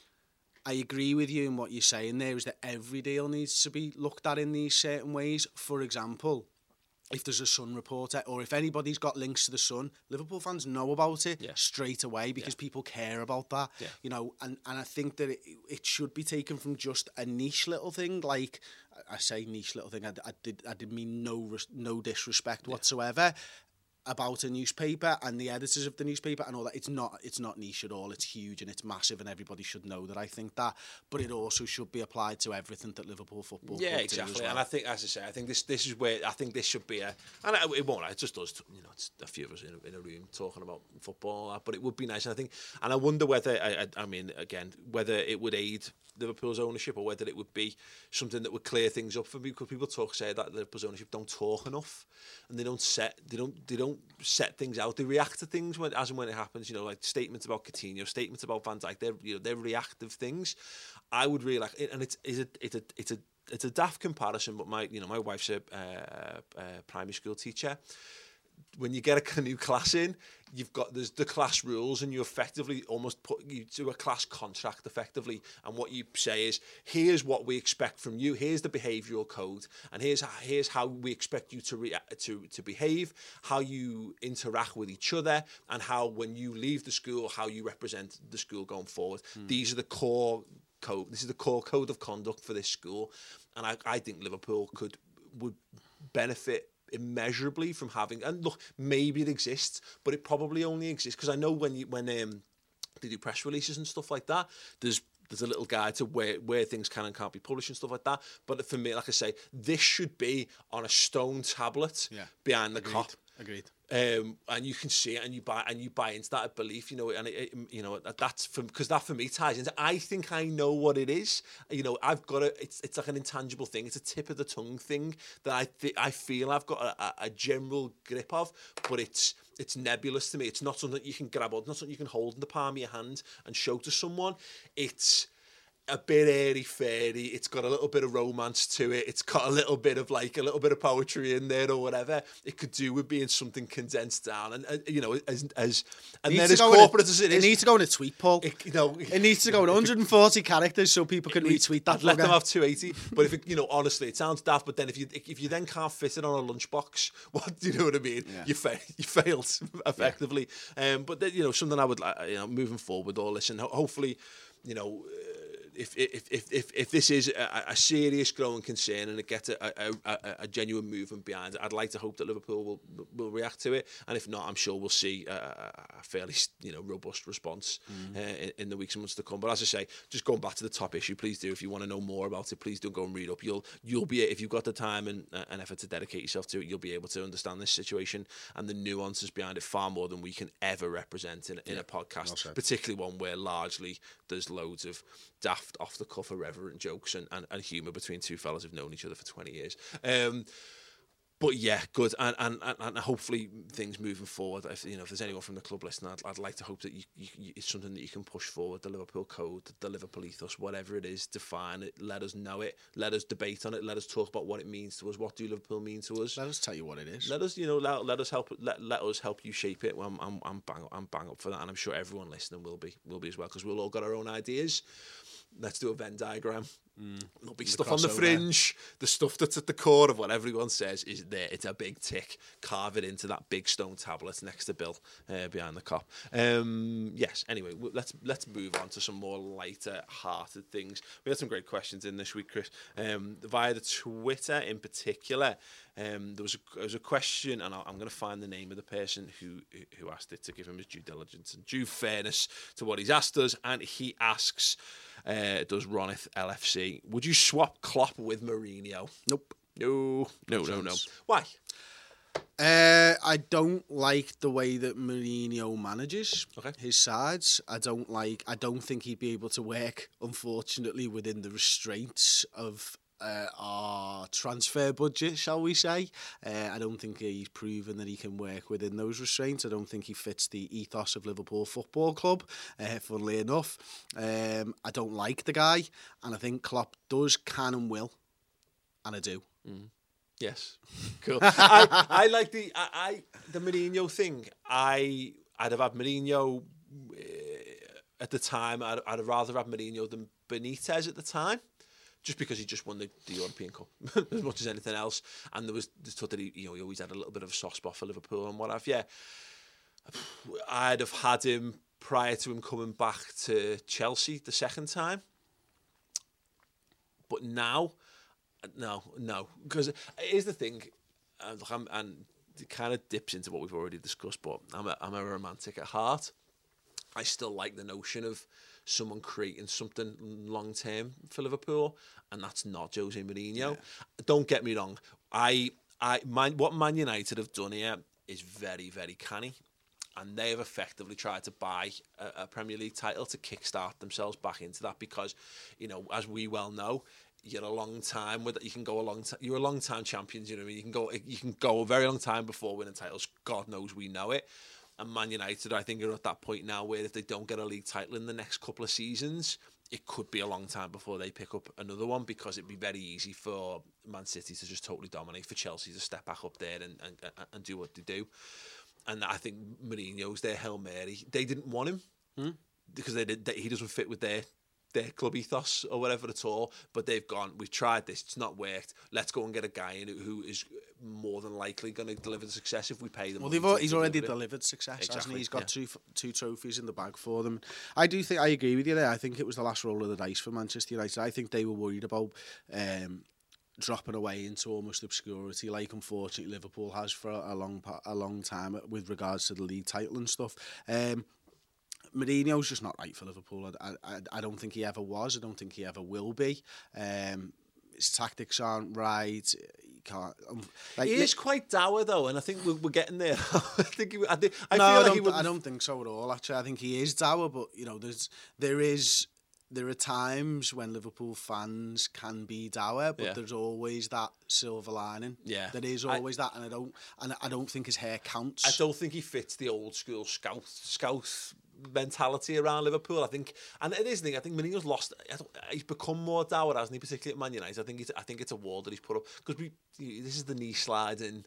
I agree with you in what you're saying there is that every deal needs to be looked at in these certain ways. For example, if there's a Sun reporter or if anybody's got links to the Sun, Liverpool fans know about it yeah. straight away because yeah. people care about that. Yeah. You know, and, and I think that it, it should be taken from just a niche little thing. Like I say, niche little thing. I, I did I did mean no no disrespect yeah. whatsoever about a newspaper and the editors of the newspaper and all that. It's not it's not niche at all. It's huge and it's massive and everybody should know that. I think that, but it also should be applied to everything that Liverpool Football yeah Club exactly do as well. And I think, as I say, I think this this is where I think this should be a and it won't it just does you know it's a few of us in a, in a room talking about football, but it would be nice. And I think and I wonder whether I, I, I mean again whether it would aid Liverpool's ownership or whether it would be something that would clear things up for me, because people talk say that Liverpool's ownership don't talk enough and they don't set they don't they don't set things out. They react to things when as and when it happens. You know, like statements about Coutinho, statements about Van Dijk. They're you know they're reactive things. I would really like it, and it's it's a it's a it's a it's a daft comparison. But my you know my wife's a uh, uh, primary school teacher. When you get a new class in, you've got there's the class rules, and you effectively almost put you do a class contract effectively. And what you say is, here's what we expect from you. Here's the behavioural code, and here's here's how we expect you to rea- to to behave, how you interact with each other, and how when you leave the school, how you represent the school going forward. Mm. These are the core code. This is the core code of conduct for this school, and I, I think Liverpool could would benefit immeasurably from having, and look, maybe it exists, but it probably only exists because I know when you when um, they do press releases and stuff like that, there's there's a little guide to where where things can and can't be published and stuff like that. But for me, like I say, this should be on a stone tablet yeah. behind the Agreed. cop. Agreed. Um, and you can see it, and you buy, and you buy into that belief, you know, and it, it, you know that's from because that for me ties into. I think I know what it is. You know, I've got a. It's it's like an intangible thing. It's a tip of the tongue thing that I th- I feel I've got a, a general grip of, but it's it's nebulous to me. It's not something you can grab on. It's not something you can hold in the palm of your hand and show to someone. It's a bit airy fairy. It's got a little bit of romance to it. It's got a little bit of like a little bit of poetry in there or whatever. It could do with being something condensed down, and uh, you know, as as and then as corporate a, as it is, it needs to go in a tweet poll. It, you know, it needs to go in one hundred forty characters so people can needs, retweet that. I'd let them have two eighty. But if it, you know, honestly, it sounds daft. But then if you if you then can't fit it on a lunchbox, what do you know what I mean? Yeah. You fa- you failed effectively. Yeah. Um, but then, you know, something I would like, you know, moving forward with all this, and ho- hopefully, you know. Uh, if if if if, if this is a, a serious growing concern and it gets a, a, a, a genuine movement behind it, I'd like to hope that Liverpool will will react to it. And if not, I'm sure we'll see a, a fairly you know robust response mm. uh, in, in the weeks and months to come. But as I say, just going back to the top issue, please do. If you want to know more about it, please do go and read up. You'll you'll be if you've got the time and uh, an effort to dedicate yourself to it, you'll be able to understand this situation and the nuances behind it far more than we can ever represent in, in yeah, a podcast, well particularly one where largely there's loads of daft, off-the-cuff, irreverent jokes and, and, and humour between two fellas who've known each other for twenty years. Um, but yeah, good, and, and and hopefully things moving forward. If you know, if there's anyone from the club listening, I'd, I'd like to hope that you, you, you, it's something that you can push forward. The Liverpool code, the Liverpool ethos, whatever it is, define it. Let us know it. Let us debate on it. Let us talk about what it means to us. What do Liverpool mean to us? Let us tell you what it is. Let us, you know, let, let us help. Let, let us help you shape it. Well, I'm I'm I'm bang I'm bang up for that, and I'm sure everyone listening will be will be as well because we'll all got our own ideas. Let's do a Venn diagram. Mm. There'll be the stuff on the fringe. The stuff that's at the core of what everyone says is there. It's a big tick. Carve it into that big stone tablet next to Bill uh, behind the cop. Um, yes. Anyway, let's let's move on to some more lighter-hearted things. We had some great questions in this week, Chris. Um, via the Twitter in particular, um, there was a, there was a question, and I'm going to find the name of the person who who asked it to give him his due diligence and due fairness to what he's asked us. And he asks. Uh, does Ronith L F C? Would you swap Klopp with Mourinho? Nope. No, no, no, no. Why? Uh, I don't like the way that Mourinho manages okay. his sides. I don't like. I don't think he'd be able to work, unfortunately, within the restraints of uh, our transfer budget, shall we say. Uh, I don't think he's proven that he can work within those restraints. I don't think he fits the ethos of Liverpool Football Club, uh, funnily enough. Um, I don't like the guy, and I think Klopp does, can and will, and I do. Mm. Yes, cool. I, I like the I, I the Mourinho thing. I I'd have had Mourinho uh, at the time. I'd, I'd rather have Mourinho than Benitez at the time. Just because he just won the, the European Cup as much as anything else, and there was the thought that he, you know, he always had a little bit of a soft spot for Liverpool and what have you. I'd have had him prior to him coming back to Chelsea the second time, but now, no, no, because here's the thing, and, I'm, and it kind of dips into what we've already discussed. But I'm a, I'm a romantic at heart. I still like the notion of someone creating something long term for Liverpool, and that's not Jose Mourinho. Yeah. Don't get me wrong. I, I, Man, what Man United have done here is very, very canny, and they have effectively tried to buy a, a Premier League title to kickstart themselves back into that. Because, you know, as we well know, you're a long time with it. You can go a long time. You're a long time champions. You know what I mean? You can go. You can go a very long time before winning titles. God knows we know it. And Man United, I think, are at that point now where if they don't get a league title in the next couple of seasons, it could be a long time before they pick up another one, because it'd be very easy for Man City to just totally dominate, for Chelsea to step back up there and, and, and do what they do. And I think Mourinho's their Hail Mary. They didn't want him hmm? because they did, they, he doesn't fit with their their club ethos or whatever at all, but they've gone, we've tried this, it's not worked, let's go and get a guy in who is more than likely going to deliver the success if we pay them. Well, they've al- he's already deliver delivered success, exactly, hasn't he? He's got yeah. two two trophies in the bag for them. I do think, I agree with you there. I think it was the last roll of the dice for Manchester United. I think they were worried about um, dropping away into almost obscurity, like unfortunately Liverpool has for a long a long time with regards to the league title and stuff. Um, Mourinho's just not right for Liverpool. I, I, I don't think he ever was. I don't think he ever will be. Um, his tactics aren't right. He can't. Um, like, he is quite dour though, and I think we're, we're getting there. I think. He, I, think I no, feel I like don't, he would. I don't think so at all. Actually, I think he is dour, but you know, there's there is. There are times when Liverpool fans can be dour, but yeah. there's always that silver lining. Yeah, there is always I, that, and I don't, and I don't think his hair counts. I don't think he fits the old school scout scout mentality around Liverpool. I think, and it is the thing. I think Mourinho's lost. I don't, he's become more dour, hasn't he? Particularly at Man United. I think it's, I think it's a wall that he's put up, because we. This is the knee sliding,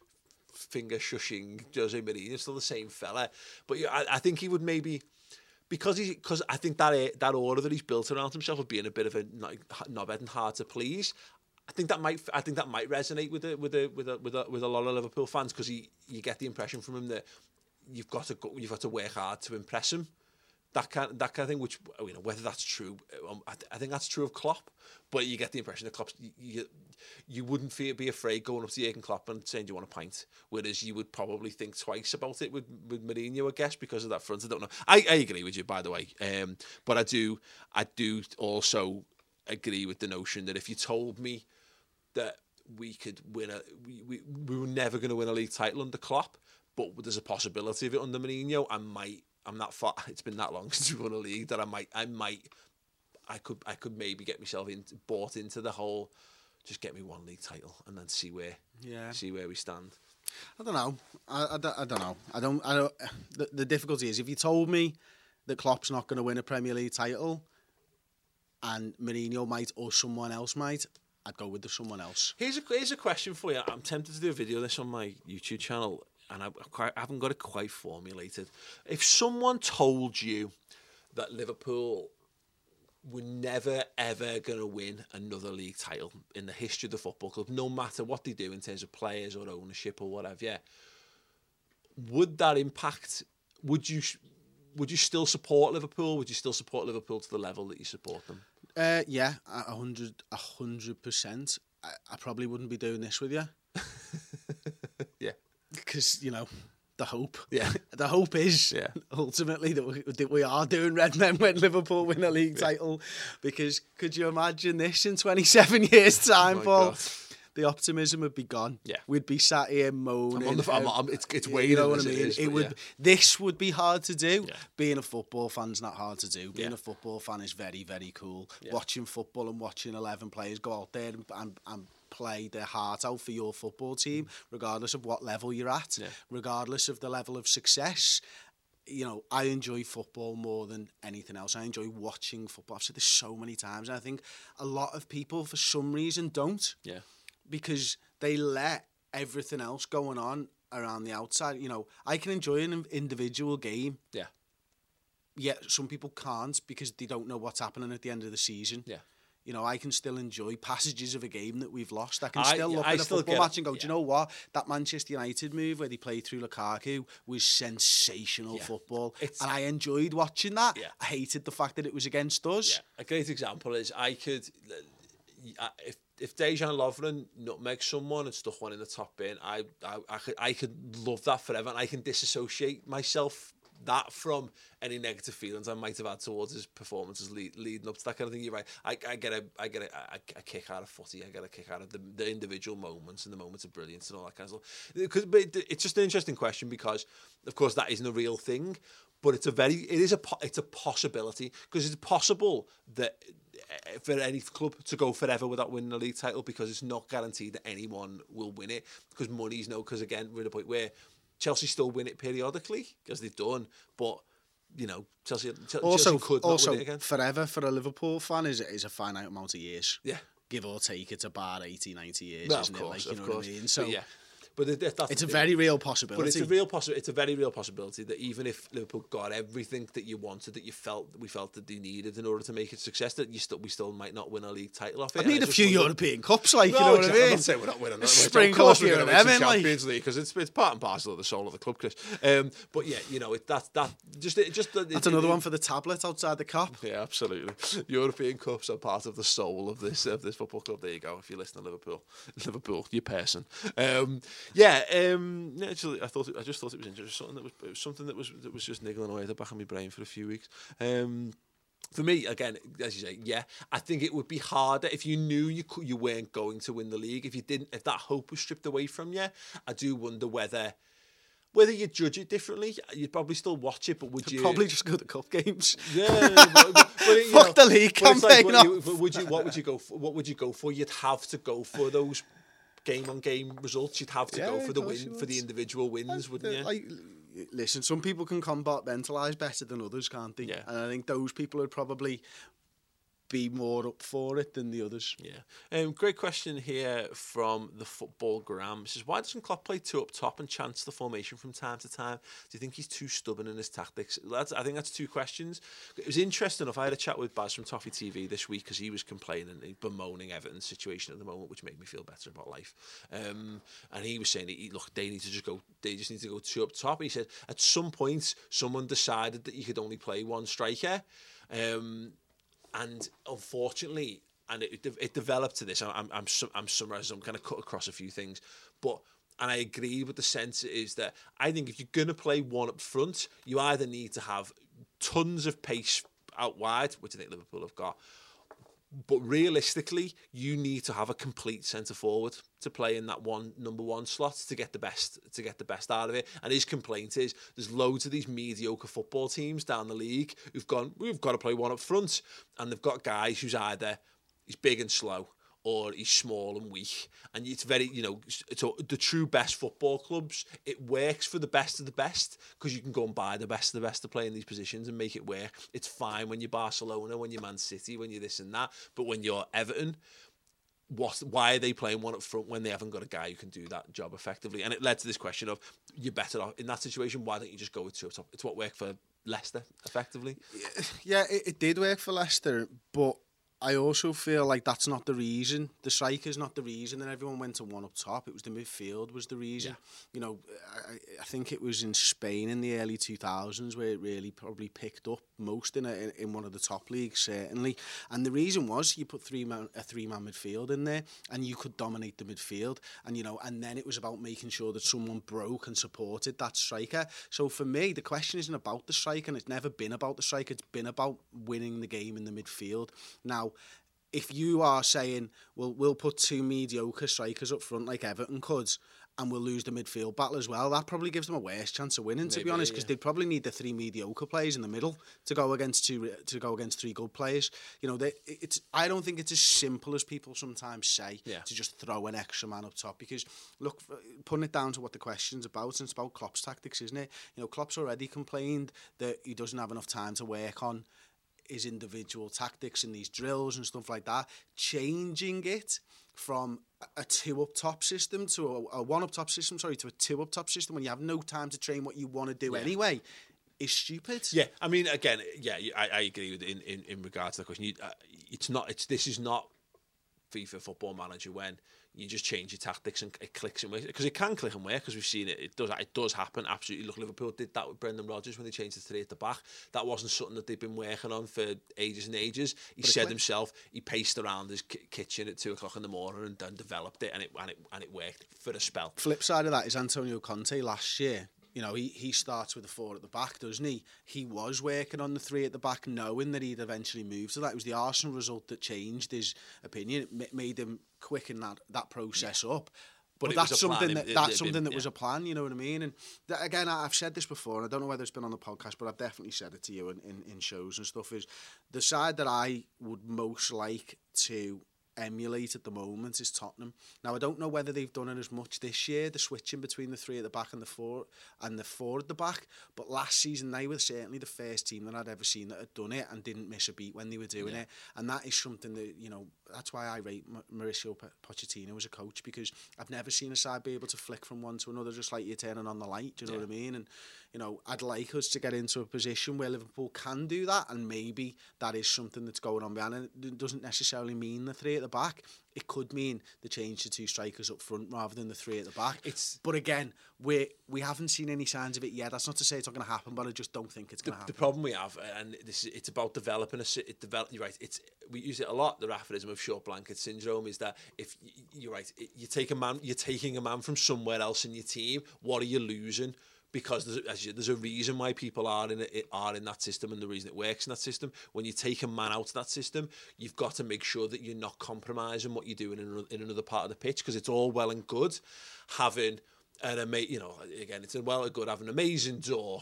finger shushing Jose Mourinho. Still the same fella, but yeah, I, I think he would maybe. Because he, because I think that that aura that he's built around himself of being a bit of a knobhead and hard to please, I think that might, I think that might resonate with a, with a, with a, with a, with a lot of Liverpool fans, because he, you get the impression from him that you've got to go, you've got to work hard to impress him, that kind that kind of thing. Which, you know, whether that's true, um, I, th- I think that's true of Klopp. But you get the impression that Klopp, you, you, you wouldn't feel, be afraid going up to Jurgen Klopp and saying, "Do you want a pint?" Whereas you would probably think twice about it with with Mourinho, I guess, because of that front. I don't know. I, I agree with you, by the way. Um, but I do, I do also agree with the notion that if you told me that we could win a, we we, we were never going to win a league title under Klopp, but there's a possibility of it under Mourinho, I might. I'm not far. It's been that long since we won a league that I might. I might. I could. I could maybe get myself in, bought into the whole. Just get me one league title and then see where. Yeah. See where we stand. I don't know. I, I, don't, I don't know. I don't. I don't. The, the difficulty is if you told me that Klopp's not going to win a Premier League title, and Mourinho might or someone else might, I'd go with the someone else. Here's a here's a question for you. I'm tempted to do a video of this on my YouTube channel. And I, quite, I haven't got it quite formulated. If someone told you that Liverpool were never, ever going to win another league title in the history of the football club, no matter what they do in terms of players or ownership or whatever, yeah, would that impact, would you would you still support Liverpool? Would you still support Liverpool to the level that you support them? Uh, yeah, a hundred, a hundred percent. I, I probably wouldn't be doing this with you. Yeah. Because, you know, the hope. Yeah. The hope is yeah. ultimately that we, that we are doing red men when Liverpool win a league yeah. title. Because could you imagine this in twenty-seven years' time, oh Paul? God. The optimism would be gone. Yeah. We'd be sat here moaning. I'm on the, I'm, I'm, it's it's way you know what I mean? It, is, it would. Yeah. This would be hard to do. Yeah. Being Being a football fan's not hard to do. Being yeah. a football fan is very, very cool. Yeah. Watching football and watching eleven players go out there and, and, and play their heart out for your football team, regardless of what level you're at, yeah. regardless of the level of success. You know, I enjoy football more than anything else. I enjoy watching football. I've said this so many times, and I think a lot of people, for some reason, don't. Yeah. Because they let everything else going on around the outside. You know, I can enjoy an individual game. Yeah. Yet some people can't because they don't know what's happening at the end of the season. Yeah. You know, I can still enjoy passages of a game that we've lost. I can still I, look I at a football match and go, yeah. do you know what? That Manchester United move where they played through Lukaku was sensational yeah. football. It's, and I enjoyed watching that. Yeah. I hated the fact that it was against us. Yeah. A great example is I could... If if Dejan Lovren nutmegs someone and stuck one in the top bin, I, I, I, could, I could love that forever, and I can disassociate myself that from any negative feelings I might have had towards his performances lead, leading up to that kind of thing. You're right. I, I get a, I get a, a, a kick out of footy. I get a kick out of the, the individual moments and the moments of brilliance and all that kind of stuff. Because, but it, it's just an interesting question because, of course, that isn't a real thing, but it's a very, it is a, it's a possibility because it's possible that for any club to go forever without winning a league title because it's not guaranteed that anyone will win it because money's no. Because again, we're at a point where Chelsea still win it periodically because they've done, but you know, Chelsea, Chelsea also, could not also win it again. Forever for a Liverpool fan is is a finite amount of years. Yeah, give or take, it's about eighty, ninety years, no, isn't of course, it? Like, you of know course. what I mean? So but yeah. But it, that's it's a very real possibility. But it's a real possi- It's a very real possibility that even if Liverpool got everything that you wanted, that you felt, we felt that they needed in order to make it a success, that you still, we still might not win a league title off it. I need a few wondering, European Cups, like, no, you know exactly. what I mean? I'm not saying we're not winning. Sprinkle up here and there, man. Champions League because it's it's part and parcel of the soul of the club, Chris. Um, but yeah, you know, it, that's that just it, just it, that's it, another it, one for the tablet outside the Kop. Yeah, absolutely. European Cups are part of the soul of this of this football club. There you go. If you listen to Liverpool, Liverpool, you person. Um, yeah. Um, actually, I thought it, I just thought it was interesting. Something that was, it was something that was that was just niggling away at the back of my brain for a few weeks. Um, for me, again, as you say, yeah, I think it would be harder if you knew you could, you weren't going to win the league. If you didn't, if that hope was stripped away from you, I do wonder whether. Whether you judge it differently, you'd probably still watch it, but would You'd you probably just go to cup games? Yeah, but, but, but, you fuck know, the league campaign. Like, but you, but would you? What would you go for? What would you go for? You'd have to go for those game on game results. You'd have to yeah, go for the win, for the individual wins, I, wouldn't you? Like, listen, some people can compartmentalise better than others, can't they? Yeah. And I think those people would probably be more up for it than the others. Yeah. Um, great question here from the Football Gram. It says, why doesn't Klopp play two up top and chance the formation from time to time? Do you think he's too stubborn in his tactics? That's, I think that's two questions. It was interesting enough. I had a chat with Baz from Toffee T V this week because he was complaining, he bemoaning Everton's situation at the moment, which made me feel better about life. Um, and he was saying, he, look, they need to just go, they just need to go two up top. He said, at some point, someone decided that you could only play one striker. Um, And unfortunately, and it, it developed to this. I'm I'm I'm summarising. I'm kind of cut across a few things, but and I agree with the sense is that I think if you're going to play one up front, you either need to have tons of pace out wide, which I think Liverpool have got. But realistically, you need to have a complete centre forward to play in that one number one slot to get the best to get the best out of it. And his complaint is there's loads of these mediocre football teams down the league who've gone, we've got to play one up front, and they've got guys who's either he's big and slow or he's small and weak. And it's very, you know, so the true best football clubs, it works for the best of the best because you can go and buy the best of the best to play in these positions and make it work. It's fine when you're Barcelona, when you're Man City, when you're this and that. But when you're Everton, what? Why are they playing one up front when they haven't got a guy who can do that job effectively? And it led to this question of, you're better off in that situation, why don't you just go with two up top? It's what worked for Leicester, effectively. Yeah, it, it did work for Leicester, but I also feel like that's not the reason. The striker's not the reason that everyone went to one up top. It was the midfield was the reason. Yeah. You know, I, I think it was in Spain in the early two thousands where it really probably picked up most in a, in one of the top leagues, certainly. And the reason was you put three man, a three-man midfield in there and you could dominate the midfield. And, you know, and then it was about making sure that someone broke and supported that striker. So for me, the question isn't about the striker, and it's never been about the striker. It's been about winning the game in the midfield. Now, if you are saying, well, we'll put two mediocre strikers up front like Everton could, and we'll lose the midfield battle as well, that probably gives them a worse chance of winning, to Maybe, be honest, because yeah. they'd probably need the three mediocre players in the middle to go against two to go against three good players. You know, they, it's. I don't think it's as simple as people sometimes say yeah. to just throw an extra man up top. Because look, putting it down to what the question's about, and it's about Klopp's tactics, isn't it? You know, Klopp's already complained that he doesn't have enough time to work on his individual tactics in these drills and stuff like that. Changing it from a two up top system to a, a one up top system, sorry, to a two up top system when you have no time to train what you want to do yeah. anyway is stupid. Yeah, I mean, again, yeah, I, I agree with in, in in regards to the question. You, uh, it's not. It's this is not FIFA Football Manager when you just change your tactics and it clicks and works, because it can click and work, because we've seen it. It does. It does happen. Absolutely. Look, Liverpool did that with Brendan Rodgers when they changed the three at the back. That wasn't something that they've been working on for ages and ages. He said himself he paced around his k- kitchen at two o'clock in the morning and then developed it, and it and it and it worked for a spell. Flip side of that is Antonio Conte last year. You know, he, he starts with the four at the back, doesn't he? He was working on the three at the back, knowing that he'd eventually move to that. It was the Arsenal result that changed his opinion. It made him quicken that, that process yeah. up. But, but that's something that, that's something that yeah. was a plan, you know what I mean? And that, again, I've said this before, and I don't know whether it's been on the podcast, but I've definitely said it to you in, in, in shows and stuff, is the side that I would most like to emulate at the moment is Tottenham. Now, I don't know whether they've done it as much this year, the switching between the three at the back and the four and the four at the back, but last season they were certainly the first team that I'd ever seen that had done it and didn't miss a beat when they were doing yeah. it. And that is something that, you know, that's why I rate Mauricio Pochettino as a coach, because I've never seen a side be able to flick from one to another just like you're turning on the light, do you know yeah. what I mean? And, you know, I'd like us to get into a position where Liverpool can do that, and maybe that is something that's going on behind. And it doesn't necessarily mean the three at the back. It could mean the change to two strikers up front rather than the three at the back. It's But again, we we haven't seen any signs of it yet. That's not to say it's not going to happen, but I just don't think it's going to happen. The problem we have, and this is, it's about developing a... It develop, you're right, it's, we use it a lot, the Raffordism of short blanket syndrome, is that if, you're right, you take a man, you're taking a man from somewhere else in your team, what are you losing? Because there's, as you, there's a reason why people are in it, are in that system, and the reason it works in that system. When you take a man out of that system, you've got to make sure that you're not compromising what you're doing in, in another part of the pitch, because it's all well and good having an amazing, you know, again, it's well and good having an amazing door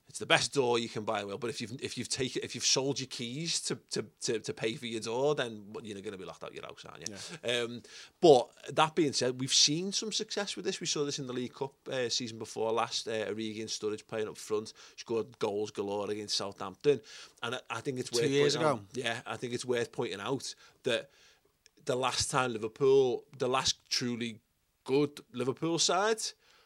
It's the best door you can buy, Will. But if you've if you've taken if you've sold your keys to to to, to pay for your door, then you're going to be locked out your house, aren't you? Yeah. Um, but that being said, we've seen some success with this. We saw this in the League Cup uh, season before last. Uh, Origi and Sturridge playing up front, scored goals galore against Southampton, and I, I think it's two worth years ago. Out, yeah, I think it's worth pointing out that the last time Liverpool, the last truly good Liverpool side,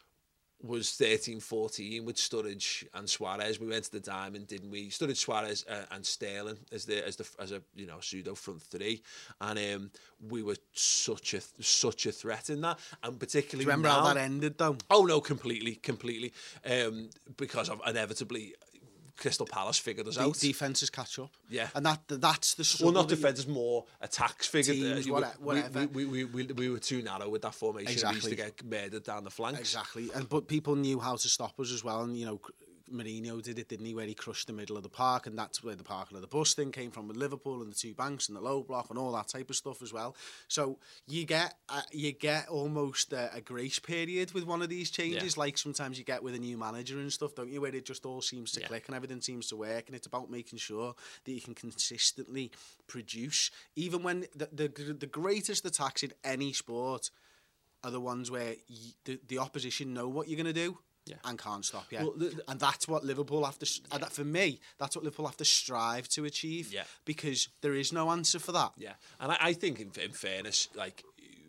was thirteen fourteen with Sturridge and Suarez. We went to the Diamond, didn't we? Sturridge, Suarez, uh, and Sterling as the as the as a you know pseudo front three, and um, we were such a such a threat in that, and particularly. Do you remember now, how that ended though? Oh no, completely, completely, um, because of inevitably. Crystal Palace figured us De- out. Defences catch up. Yeah. And that that's the Well, not defenders, more attacks figured. Teams, uh, whatever. We, we, we, we, we were too narrow with that formation. Exactly. We used to get murdered down the flanks. Exactly. And but people knew how to stop us as well. And, you know, Mourinho did it, didn't he, where he crushed the middle of the park, and that's where the parking of the bus thing came from with Liverpool and the two banks and the low block and all that type of stuff as well. So you get uh, you get almost a, a grace period with one of these changes, yeah. like sometimes you get with a new manager and stuff, don't you, where it just all seems to yeah. click and everything seems to work, and it's about making sure that you can consistently produce, even when the the, the greatest attacks in any sport are the ones where you, the, the opposition know what you're going to do. Yeah. And can't stop, yeah. Well, the, the, and that's what Liverpool have to, yeah. that, for me, that's what Liverpool have to strive to achieve. Yeah. Because there is no answer for that. Yeah. And I, I think, in, in fairness, like,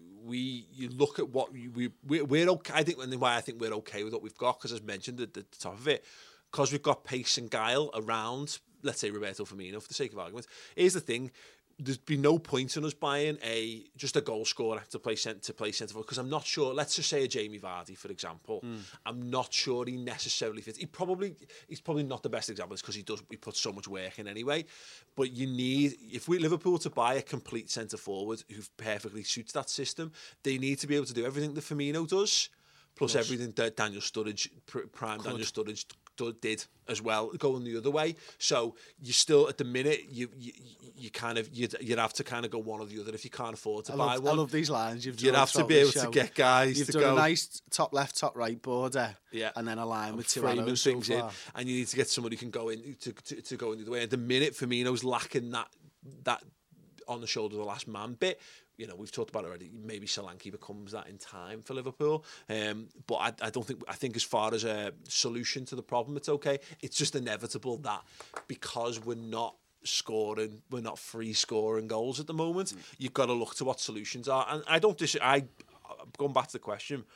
we, you look at what we, we, we're, we're okay, I think, and why I think we're okay with what we've got, because as mentioned at the top of it, because we've got pace and guile around, let's say, Roberto Firmino, for the sake of argument. Here's the thing. There's been no point in us buying a just a goal scorer to play cent- to play centre forward, because I'm not sure. Let's just say a Jamie Vardy, for example. Mm. I'm not sure he necessarily fits. He probably he's probably not the best example, because he does he puts so much work in anyway. But you need, if we Liverpool to buy a complete centre forward who perfectly suits that system, they need to be able to do everything that Firmino does, plus yes. everything that Daniel Sturridge, prime Could. Daniel Sturridge did as well, going the other way. So you still, at the minute, you you, you kind of you'd, you'd have to kind of go one or the other if you can't afford to I buy love, one. I love these lines. You've you'd have to be able show. to get guys You've to done go a nice top left, top right border, yeah, and then a line and with two framing arrows things so in, and you need to get somebody who can go in to, to to go in the other way. At the minute, Firmino's lacking that that on the shoulder of the last man bit. You know, we've talked about it already. Maybe Solanke becomes that in time for Liverpool. Um, but I, I don't think, I think as far as a solution to the problem, it's okay. It's just inevitable that because we're not scoring, we're not free scoring goals at the moment, mm. you've got to look to what solutions are. And I don't dis- I, going back to the question,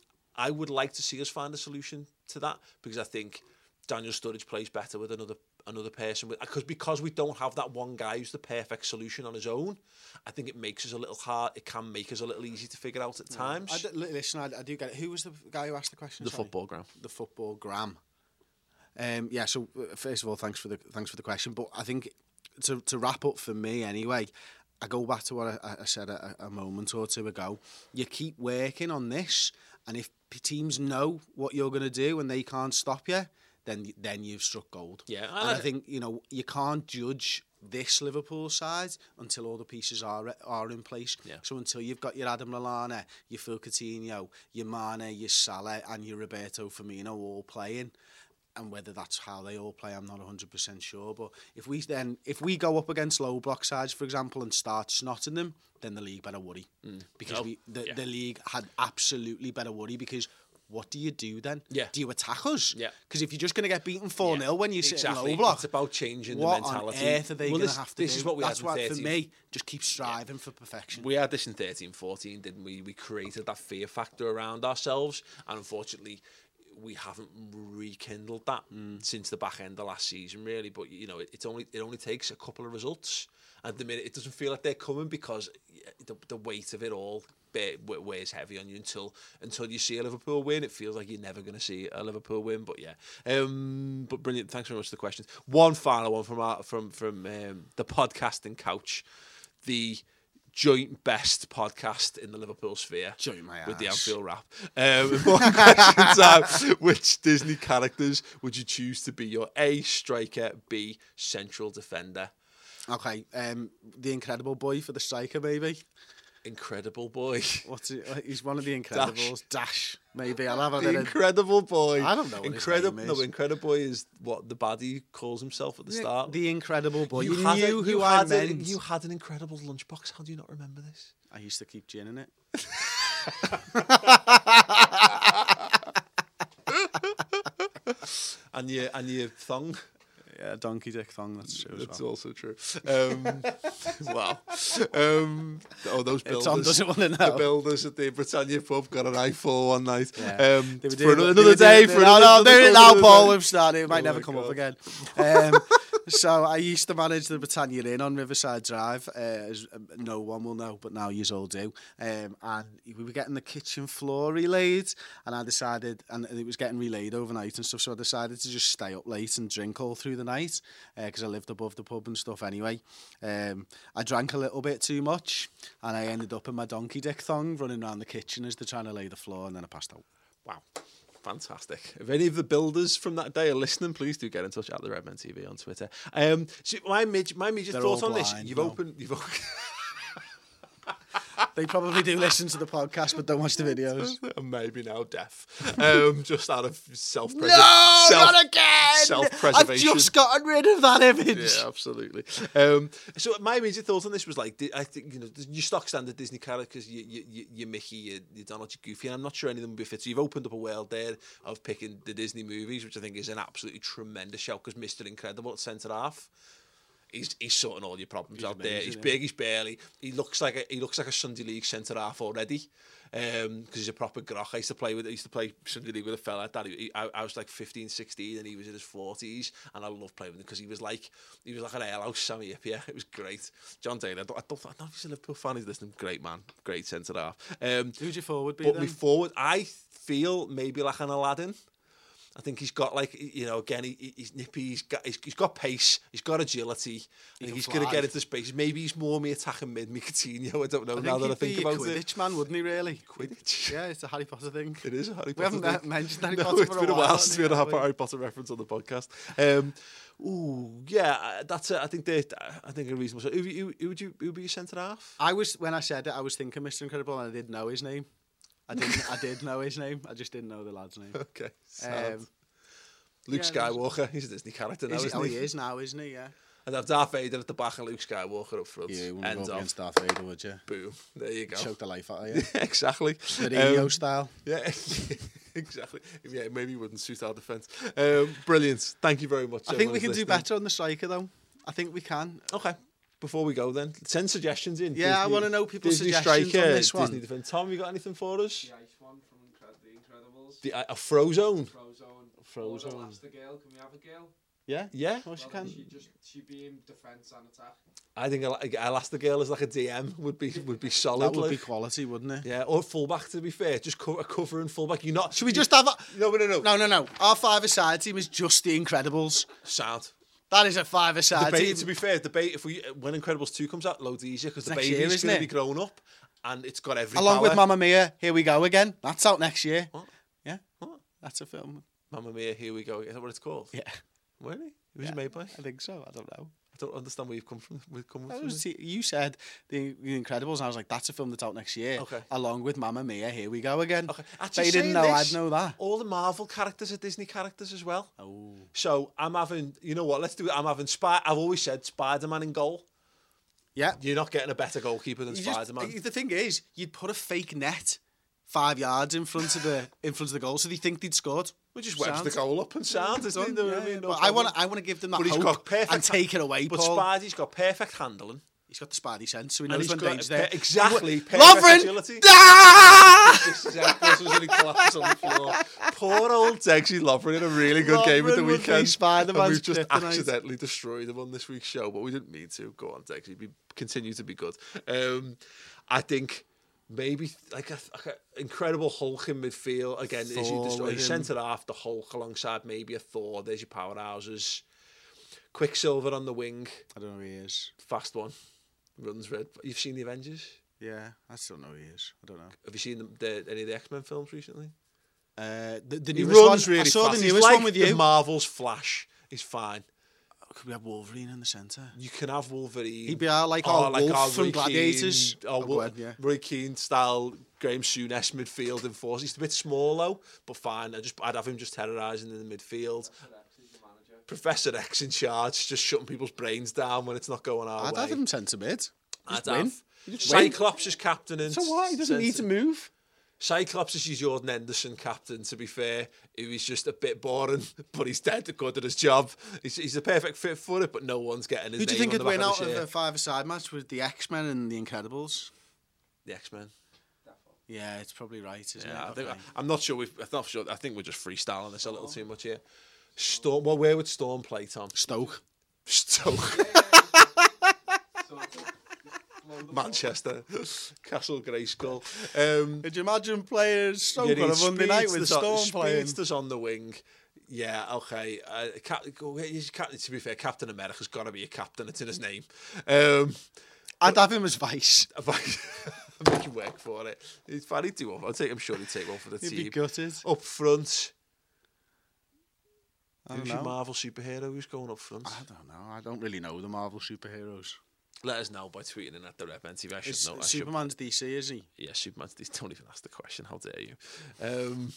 I would like to see us find a solution to that, because I think Daniel Sturridge plays better with another another person, because because we don't have that one guy who's the perfect solution on his own. I think it makes us a little hard. It can make us a little easy to figure out at times. I do, listen, I, I do get it. Who was the guy who asked the question? The sorry? football gram. The football gram. Um, yeah. So first of all, thanks for the thanks for the question. But I think to to wrap up for me anyway, I go back to what I, I said a, a moment or two ago. You keep working on this, and if teams know what you're going to do and they can't stop you, then then you've struck gold. Yeah, and I think, you know, you can't judge this Liverpool side until all the pieces are are in place. Yeah. So until you've got your Adam Lallana, your Phil Coutinho, your Mane, your Salah, and your Roberto Firmino all playing, and whether that's how they all play, I'm not one hundred percent sure. But if we then if we go up against low block sides, for example, and start snotting them, then the league better worry, mm. because oh, we the, yeah. the league had absolutely better worry, because. What do you do then? Yeah. Do you attack us? Yeah. Because if you're just going to get beaten four nil yeah. when you sit exactly. in low block, it's about changing the mentality. What on earth are they well, going to have to this do? Is what we That's had what, in for me, just keep striving yeah. for perfection. We had this in thirteen fourteen, didn't we? We created that fear factor around ourselves, and unfortunately, we haven't rekindled that mm. since the back end of last season, really. But you know, it, it's only it only takes a couple of results. At the minute, it doesn't feel like they're coming, because the, the weight of it all weighs heavy on you until until you see a Liverpool win. It feels like you're never going to see a Liverpool win. But yeah, um, but brilliant. Thanks very much for the questions. One final one from our, from from um, the podcasting couch, the joint best podcast in the Liverpool sphere, joint my ass. With the Anfield Wrap. Um, one question time: which Disney characters would you choose to be your A striker, B central defender? Okay, um, the Incredible Boy for the striker, maybe. Incredible Boy. What's it? He's one of the Incredibles. Dash, Dash maybe. I'll have a the bit Incredible of... Boy. I don't know what Incredible. his name is. No, Incredible Boy is what the baddie calls himself at the start. The Incredible Boy. You, you had knew a, who you I had meant. A, you had an Incredibles lunchbox. How do you not remember this? I used to keep gin in it. and your and your thong. Yeah, donkey dick thong. That's true. That's well. also true. Um, wow. Um, oh, those builders. Tom doesn't want to know. The builders at the Britannia pub got an iPhone one night. Yeah. Um, they were for doing, another, they another were day. Doing, for no, another, no, doing it now, Paul. We've started. It might oh never come God. up again. Um, so I used to manage the Britannia Inn on Riverside Drive, uh, as no one will know, but now you all do. Um, and we were getting the kitchen floor relayed, and I decided, and it was getting relayed overnight and stuff, so I decided to just stay up late and drink all through the night, because uh, I lived above the pub and stuff anyway. Um, I drank a little bit too much, and I ended up in my donkey dick thong running around the kitchen as they're trying to lay the floor, and then I passed out. Wow. Fantastic. If any of the builders from that day are listening, please do get in touch at the Redmen T V on Twitter. Um, so my immediate, my immediate thoughts on this, you've no. opened... You've opened They probably do listen to the podcast, but don't watch the videos. And maybe now deaf. Um, just out of self-preservation. No, self, not again! Self-preservation. I've just gotten rid of that image. Yeah, absolutely. Um, so my immediate thoughts on this was like, I think, you know, your stock standard Disney characters, you, you, you, you Mickey, you, you Donald, you Goofy, and I'm not sure any of them would be fit. So you've opened up a world there of picking the Disney movies, which I think is an absolutely tremendous show, because Mister Incredible at centre half. He's, he's sorting all your problems he's out amazing, there. He's yeah. big, he's barely. He looks like a he looks like a Sunday League centre half already, because um, he's a proper groch. I used to play with I used to play Sunday League with a fella like that. He, I, I was like fifteen, sixteen, and he was in his forties, and I loved playing with him because he was like he was like an alehouse Sammy Hippier. It was great. John Taylor. I don't, I don't, I don't know if he's a Liverpool fan. He's listening. Great man, great centre half. Um, Who'd your forward be? But then? me forward, I feel maybe like an Aladdin. I think he's got like, you know, again, he, he's nippy, he's got he's, he's got pace, he's got agility. I think he's going to get into space. Maybe he's more me attacking mid, me Coutinho. I don't know. I now that I think about Quidditch it, Quidditch man, wouldn't he? Really? Quidditch. Yeah, it's a Harry Potter thing. It is a Harry Potter. We haven't thing. mentioned Harry no, Potter it's for been a a while, while since we had a Harry Potter reference on the podcast. Um, ooh, yeah, that's it. I think they, I think a reasonable. Who, who, who would you? Who would be your centre half? I was when I said it, I was thinking Mister Incredible, and I didn't know his name. I didn't. I did know his name. I just didn't know the lad's name. Okay. Um, Luke yeah, Skywalker, he's a Disney character now, is he, isn't oh, he? he is now, isn't he? Yeah. And have Darth Vader at the back and Luke Skywalker up front. Yeah, you wouldn't End go of. against Darth Vader, would you? Boom. There you go. Choke the life out of you. Exactly. Mourinho Um, style. Yeah, exactly. Yeah, maybe it wouldn't suit our defence. Um, brilliant. Thank you very much. I think we can listening. do better on the striker, though. I think we can. Okay. Before we go then, send suggestions in. Yeah, Disney, I want to know people's Disney suggestions striker, on this one. Disney defence. Tom, you got anything for us? The ice one from Incred- The Incredibles. The, uh, a Frozone. Frozone. Frozone. Or Elastigirl. Can we have a girl? Yeah? Yeah. Of course you Well, can. she just she be in defence and attack. I think Elastigirl is like a D M would be would be solid. That would like. be quality, wouldn't it? Yeah, or fullback to be fair, just co- a cover and fullback. You're not. Should we just have a... No, no, no. No, no, no. Our five-a-side team is just the Incredibles. Sound. That is a five-a-side Debate, team. to be fair, debate if we when Incredibles two comes out, loads easier because the Next year, baby's isn't going to it? be grown up and it's got every Along power. with Mamma Mia, Here We Go Again. That's out next year. What? Yeah. What? That's a film. Mamma Mia, Here We Go. Is that what it's called? Yeah. Really? Who's Yeah. it made by? I think so. I don't know. I don't understand where you've come from. We've come That from. was, you said the, the Incredibles, and I was like, that's a film that's out next year. Okay. Along with Mamma Mia, Here We Go Again. Okay. They Actually, didn't saying know this, I'd know that. All the Marvel characters are Disney characters as well. Oh. So I'm having, you know what? Let's do it. I'm having Spy. I've always said Spider-Man in goal. Yeah. You're not getting a better goalkeeper than You just- Spider-Man. the thing is, you'd put a fake net five yards in front of the in front of the goal, so they think they'd scored. We just wedge Sound. the goal up and sound, isn't it? Done, You know yeah, what I mean? yeah. No But I problem. want I want to give them that But he's hope got perfect and take it away, But Paul. Spidey's got perfect handling. He's got the Spidey sense, so he And knows he's when got danger's pe- there. exactly, perfect Lovren! agility. Ah! This is how this was when he collapsed on the floor. Poor old Dexy Lovren in a really good game at the Lovren would be weekend. Spider-Man's And we've just kryptonite. accidentally destroyed him on this week's show, but we didn't mean to. Go on, Dexy. Be, continue to be good. Um, I think maybe like a, like a incredible Hulk in midfield. Again, as you Thor destroy with him. centre half, the Hulk alongside maybe a Thor. There's your powerhouses. Quicksilver on the wing. I don't know who he is. Fast one. Runs red. You've seen the Avengers? Yeah, I still know who he is. I don't know. Have you seen the, the, any of the X-Men films recently? Uh, the, the He newest runs one. really I saw fast. the He's newest like one with the you. Marvel's Flash. He's fine. Could we have Wolverine in the centre? You can have Wolverine. He'd be our, like or our like Wolf our from Roy Gladiators. Keane, or Oh, Wo- go ahead, yeah. Roy Keane style Graham Souness midfield in force. He's a bit small though, but fine. I just I'd have him just terrorising in the midfield. Professor X in charge, just shutting people's brains down when it's not going our I'd way. have him centre mid. I'd win. have You just win. Cyclops as captain. And So what? He doesn't need to move. Cyclops is your Jordan Henderson captain, to be fair. He was just a bit boring, but he's dead good at his job. He's, he's a perfect fit for it, but no one's getting his Who do you name think on would the back win of out the of shirt. the five-a-side match with the X-Men and the Incredibles? The X-Men. Yeah, it's probably right, isn't Yeah, it? I think, Okay. I'm not sure. We've, I'm not sure. I think we're just freestyling this a little too much here. Storm. Well, where would Storm play, Tom? Stoke. Stoke. Manchester. Castle Grayskull. Um, Could you imagine playing Stoke you on a need Monday night with speedsters on- Storm playing? Speedsters on the wing. Yeah, okay. Uh, cap, he's cap, to be fair, Captain America's got to be a captain. It's in his name. Um, I'd have him as vice. I'll make him work for it. He's fine. He'd do one. I'll take him sure he'd take one for the He'd team. be gutted. Up front. I don't Who's your know. Marvel superhero? Who's going up front? I don't know. I don't really know the Marvel superheroes. Let us know by tweeting in at the Red Men T V. I should Is know. I should- Superman's D C, is he? Yeah, Superman's. Don't even ask the question. How dare you? Um,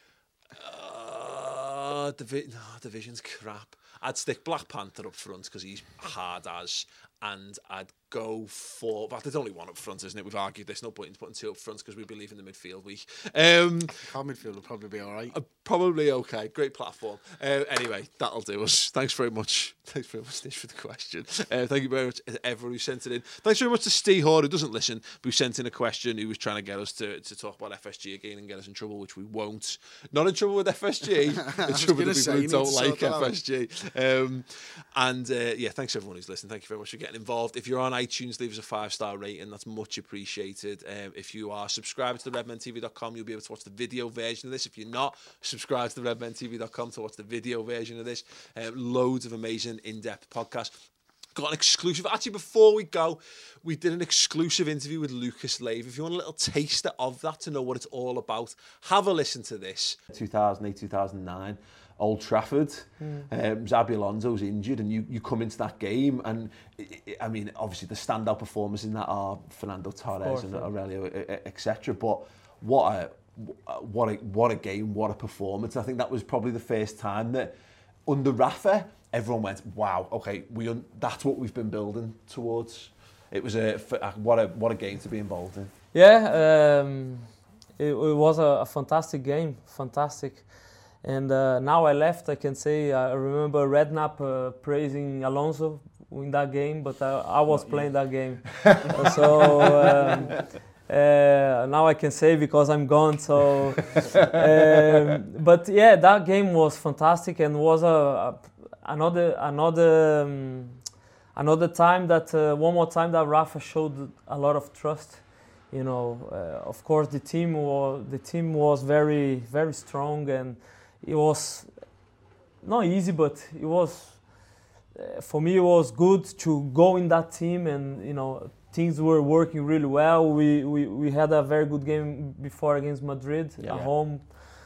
uh, Divi- no, Division's crap. I'd stick Black Panther up front because he's hard as, and I'd go for. But there's only one up front, isn't it? We've argued there's no point in putting two up front because we'd be leaving the midfield weak. Um, Our midfield will probably be all right. uh, probably okay. Great platform. Uh, anyway, that'll do us. Thanks very much. Thanks very much, Nish, for the question. Uh, thank you very much to everyone who sent it in. Thanks very much to Steve Horde, who doesn't listen, but who sent in a question. Who was trying to get us to, to talk about F S G again and get us in trouble, which we won't. Not in trouble with F S G. In trouble with gonna the people say, who you don't need to like sort that F out. S G. Um, and uh, yeah, thanks everyone who's listened. Thank you very much for getting involved. If you're on iTunes, leave us a five-star rating. That's much appreciated. Um, if you are subscribed to the redmen T V dot com, you'll be able to watch the video version of this. If you're not, subscribe to the redmen T V dot com to watch the video version of this. Um, loads of amazing in-depth podcasts. Got an exclusive. Actually, before we go, we did an exclusive interview with Lucas Leiva. If you want a little taster of that to know what it's all about, have a listen to this. two thousand eight, two thousand nine, Old Trafford. Mm. Um, Xabi Alonso's injured, and you, you come into that game, and I mean, obviously the standout performers in that are Fernando Torres course, and yeah. Aurelio, et cetera. But what a what a what a game, what a performance! I think that was probably the first time that under Rafa, everyone went, "Wow, okay, we un- that's what we've been building towards." It was a what a what a game to be involved in. Yeah, um, it, it was a, a fantastic game, fantastic. And uh, now I left, I can say I remember Redknapp uh, praising Alonso in that game, but I, I was Not playing you. that game. so um, uh, now I can say because I'm gone. So, um, but yeah, that game was fantastic and was a, a another another um, another time that uh, one more time that Rafa showed a lot of trust. You know, uh, of course the team was the team was very very strong and. It was not easy, but it was, uh, for me, it was good to go in that team and, you know, things were working really well. We we, we had a very good game before against Madrid yeah. at home.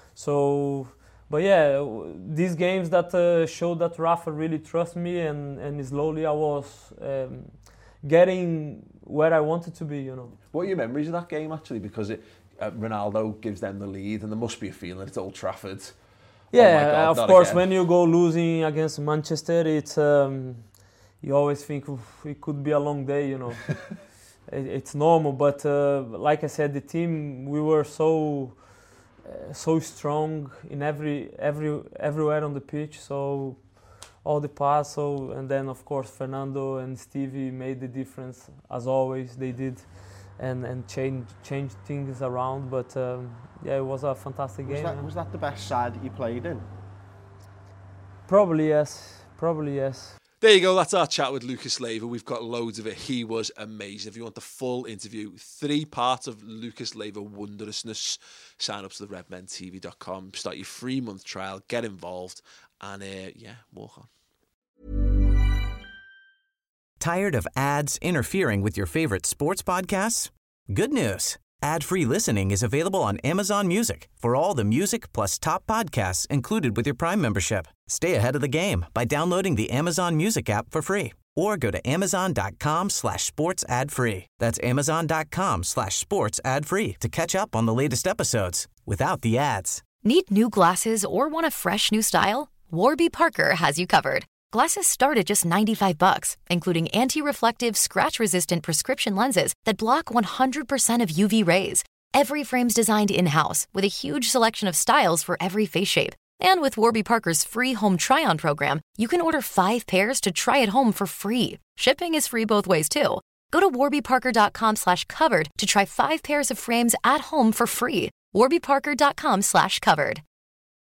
So, but yeah, these games that uh, showed that Rafa really trusts me and, and slowly I was um, getting where I wanted to be, you know. What are your memories of that game, actually? Because it, uh, Ronaldo gives them the lead and there must be a feeling it's Old Trafford. Yeah, oh God, of course, again. when you go losing against Manchester, it's um, you always think it could be a long day, you know. it, it's normal, but uh, like I said, the team, we were so uh, so strong in every every everywhere on the pitch. So all the pass, so and then of course Fernando and Stevie made the difference as always. They did. And and change change things around, but um, yeah, it was a fantastic was game. That, yeah. Was that the best side that you played in? Probably yes, probably yes. There you go, that's our chat with Lucas Leiva. We've got loads of it. He was amazing. If you want the full interview, three parts of Lucas Leiva wondrousness, sign up to the redmen T V dot com, start your free month trial, get involved, and uh, yeah, walk on. Tired of ads interfering with your favorite sports podcasts? Good news. Ad-free listening is available on Amazon Music for all the music plus top podcasts included with your Prime membership. Stay ahead of the game by downloading the Amazon Music app for free or go to amazon.com slash sports ad free. That's amazon.com slash sports ad free to catch up on the latest episodes without the ads. Need new glasses or want a fresh new style? Warby Parker has you covered. Glasses start at just ninety-five bucks, including anti-reflective, scratch-resistant prescription lenses that block one hundred percent of U V rays. Every frame's designed in-house with a huge selection of styles for every face shape. And with Warby Parker's free home try-on program, you can order five pairs to try at home for free. Shipping is free both ways, too. Go to warbyparker.com slash covered to try five pairs of frames at home for free. warbyparker.com slash covered.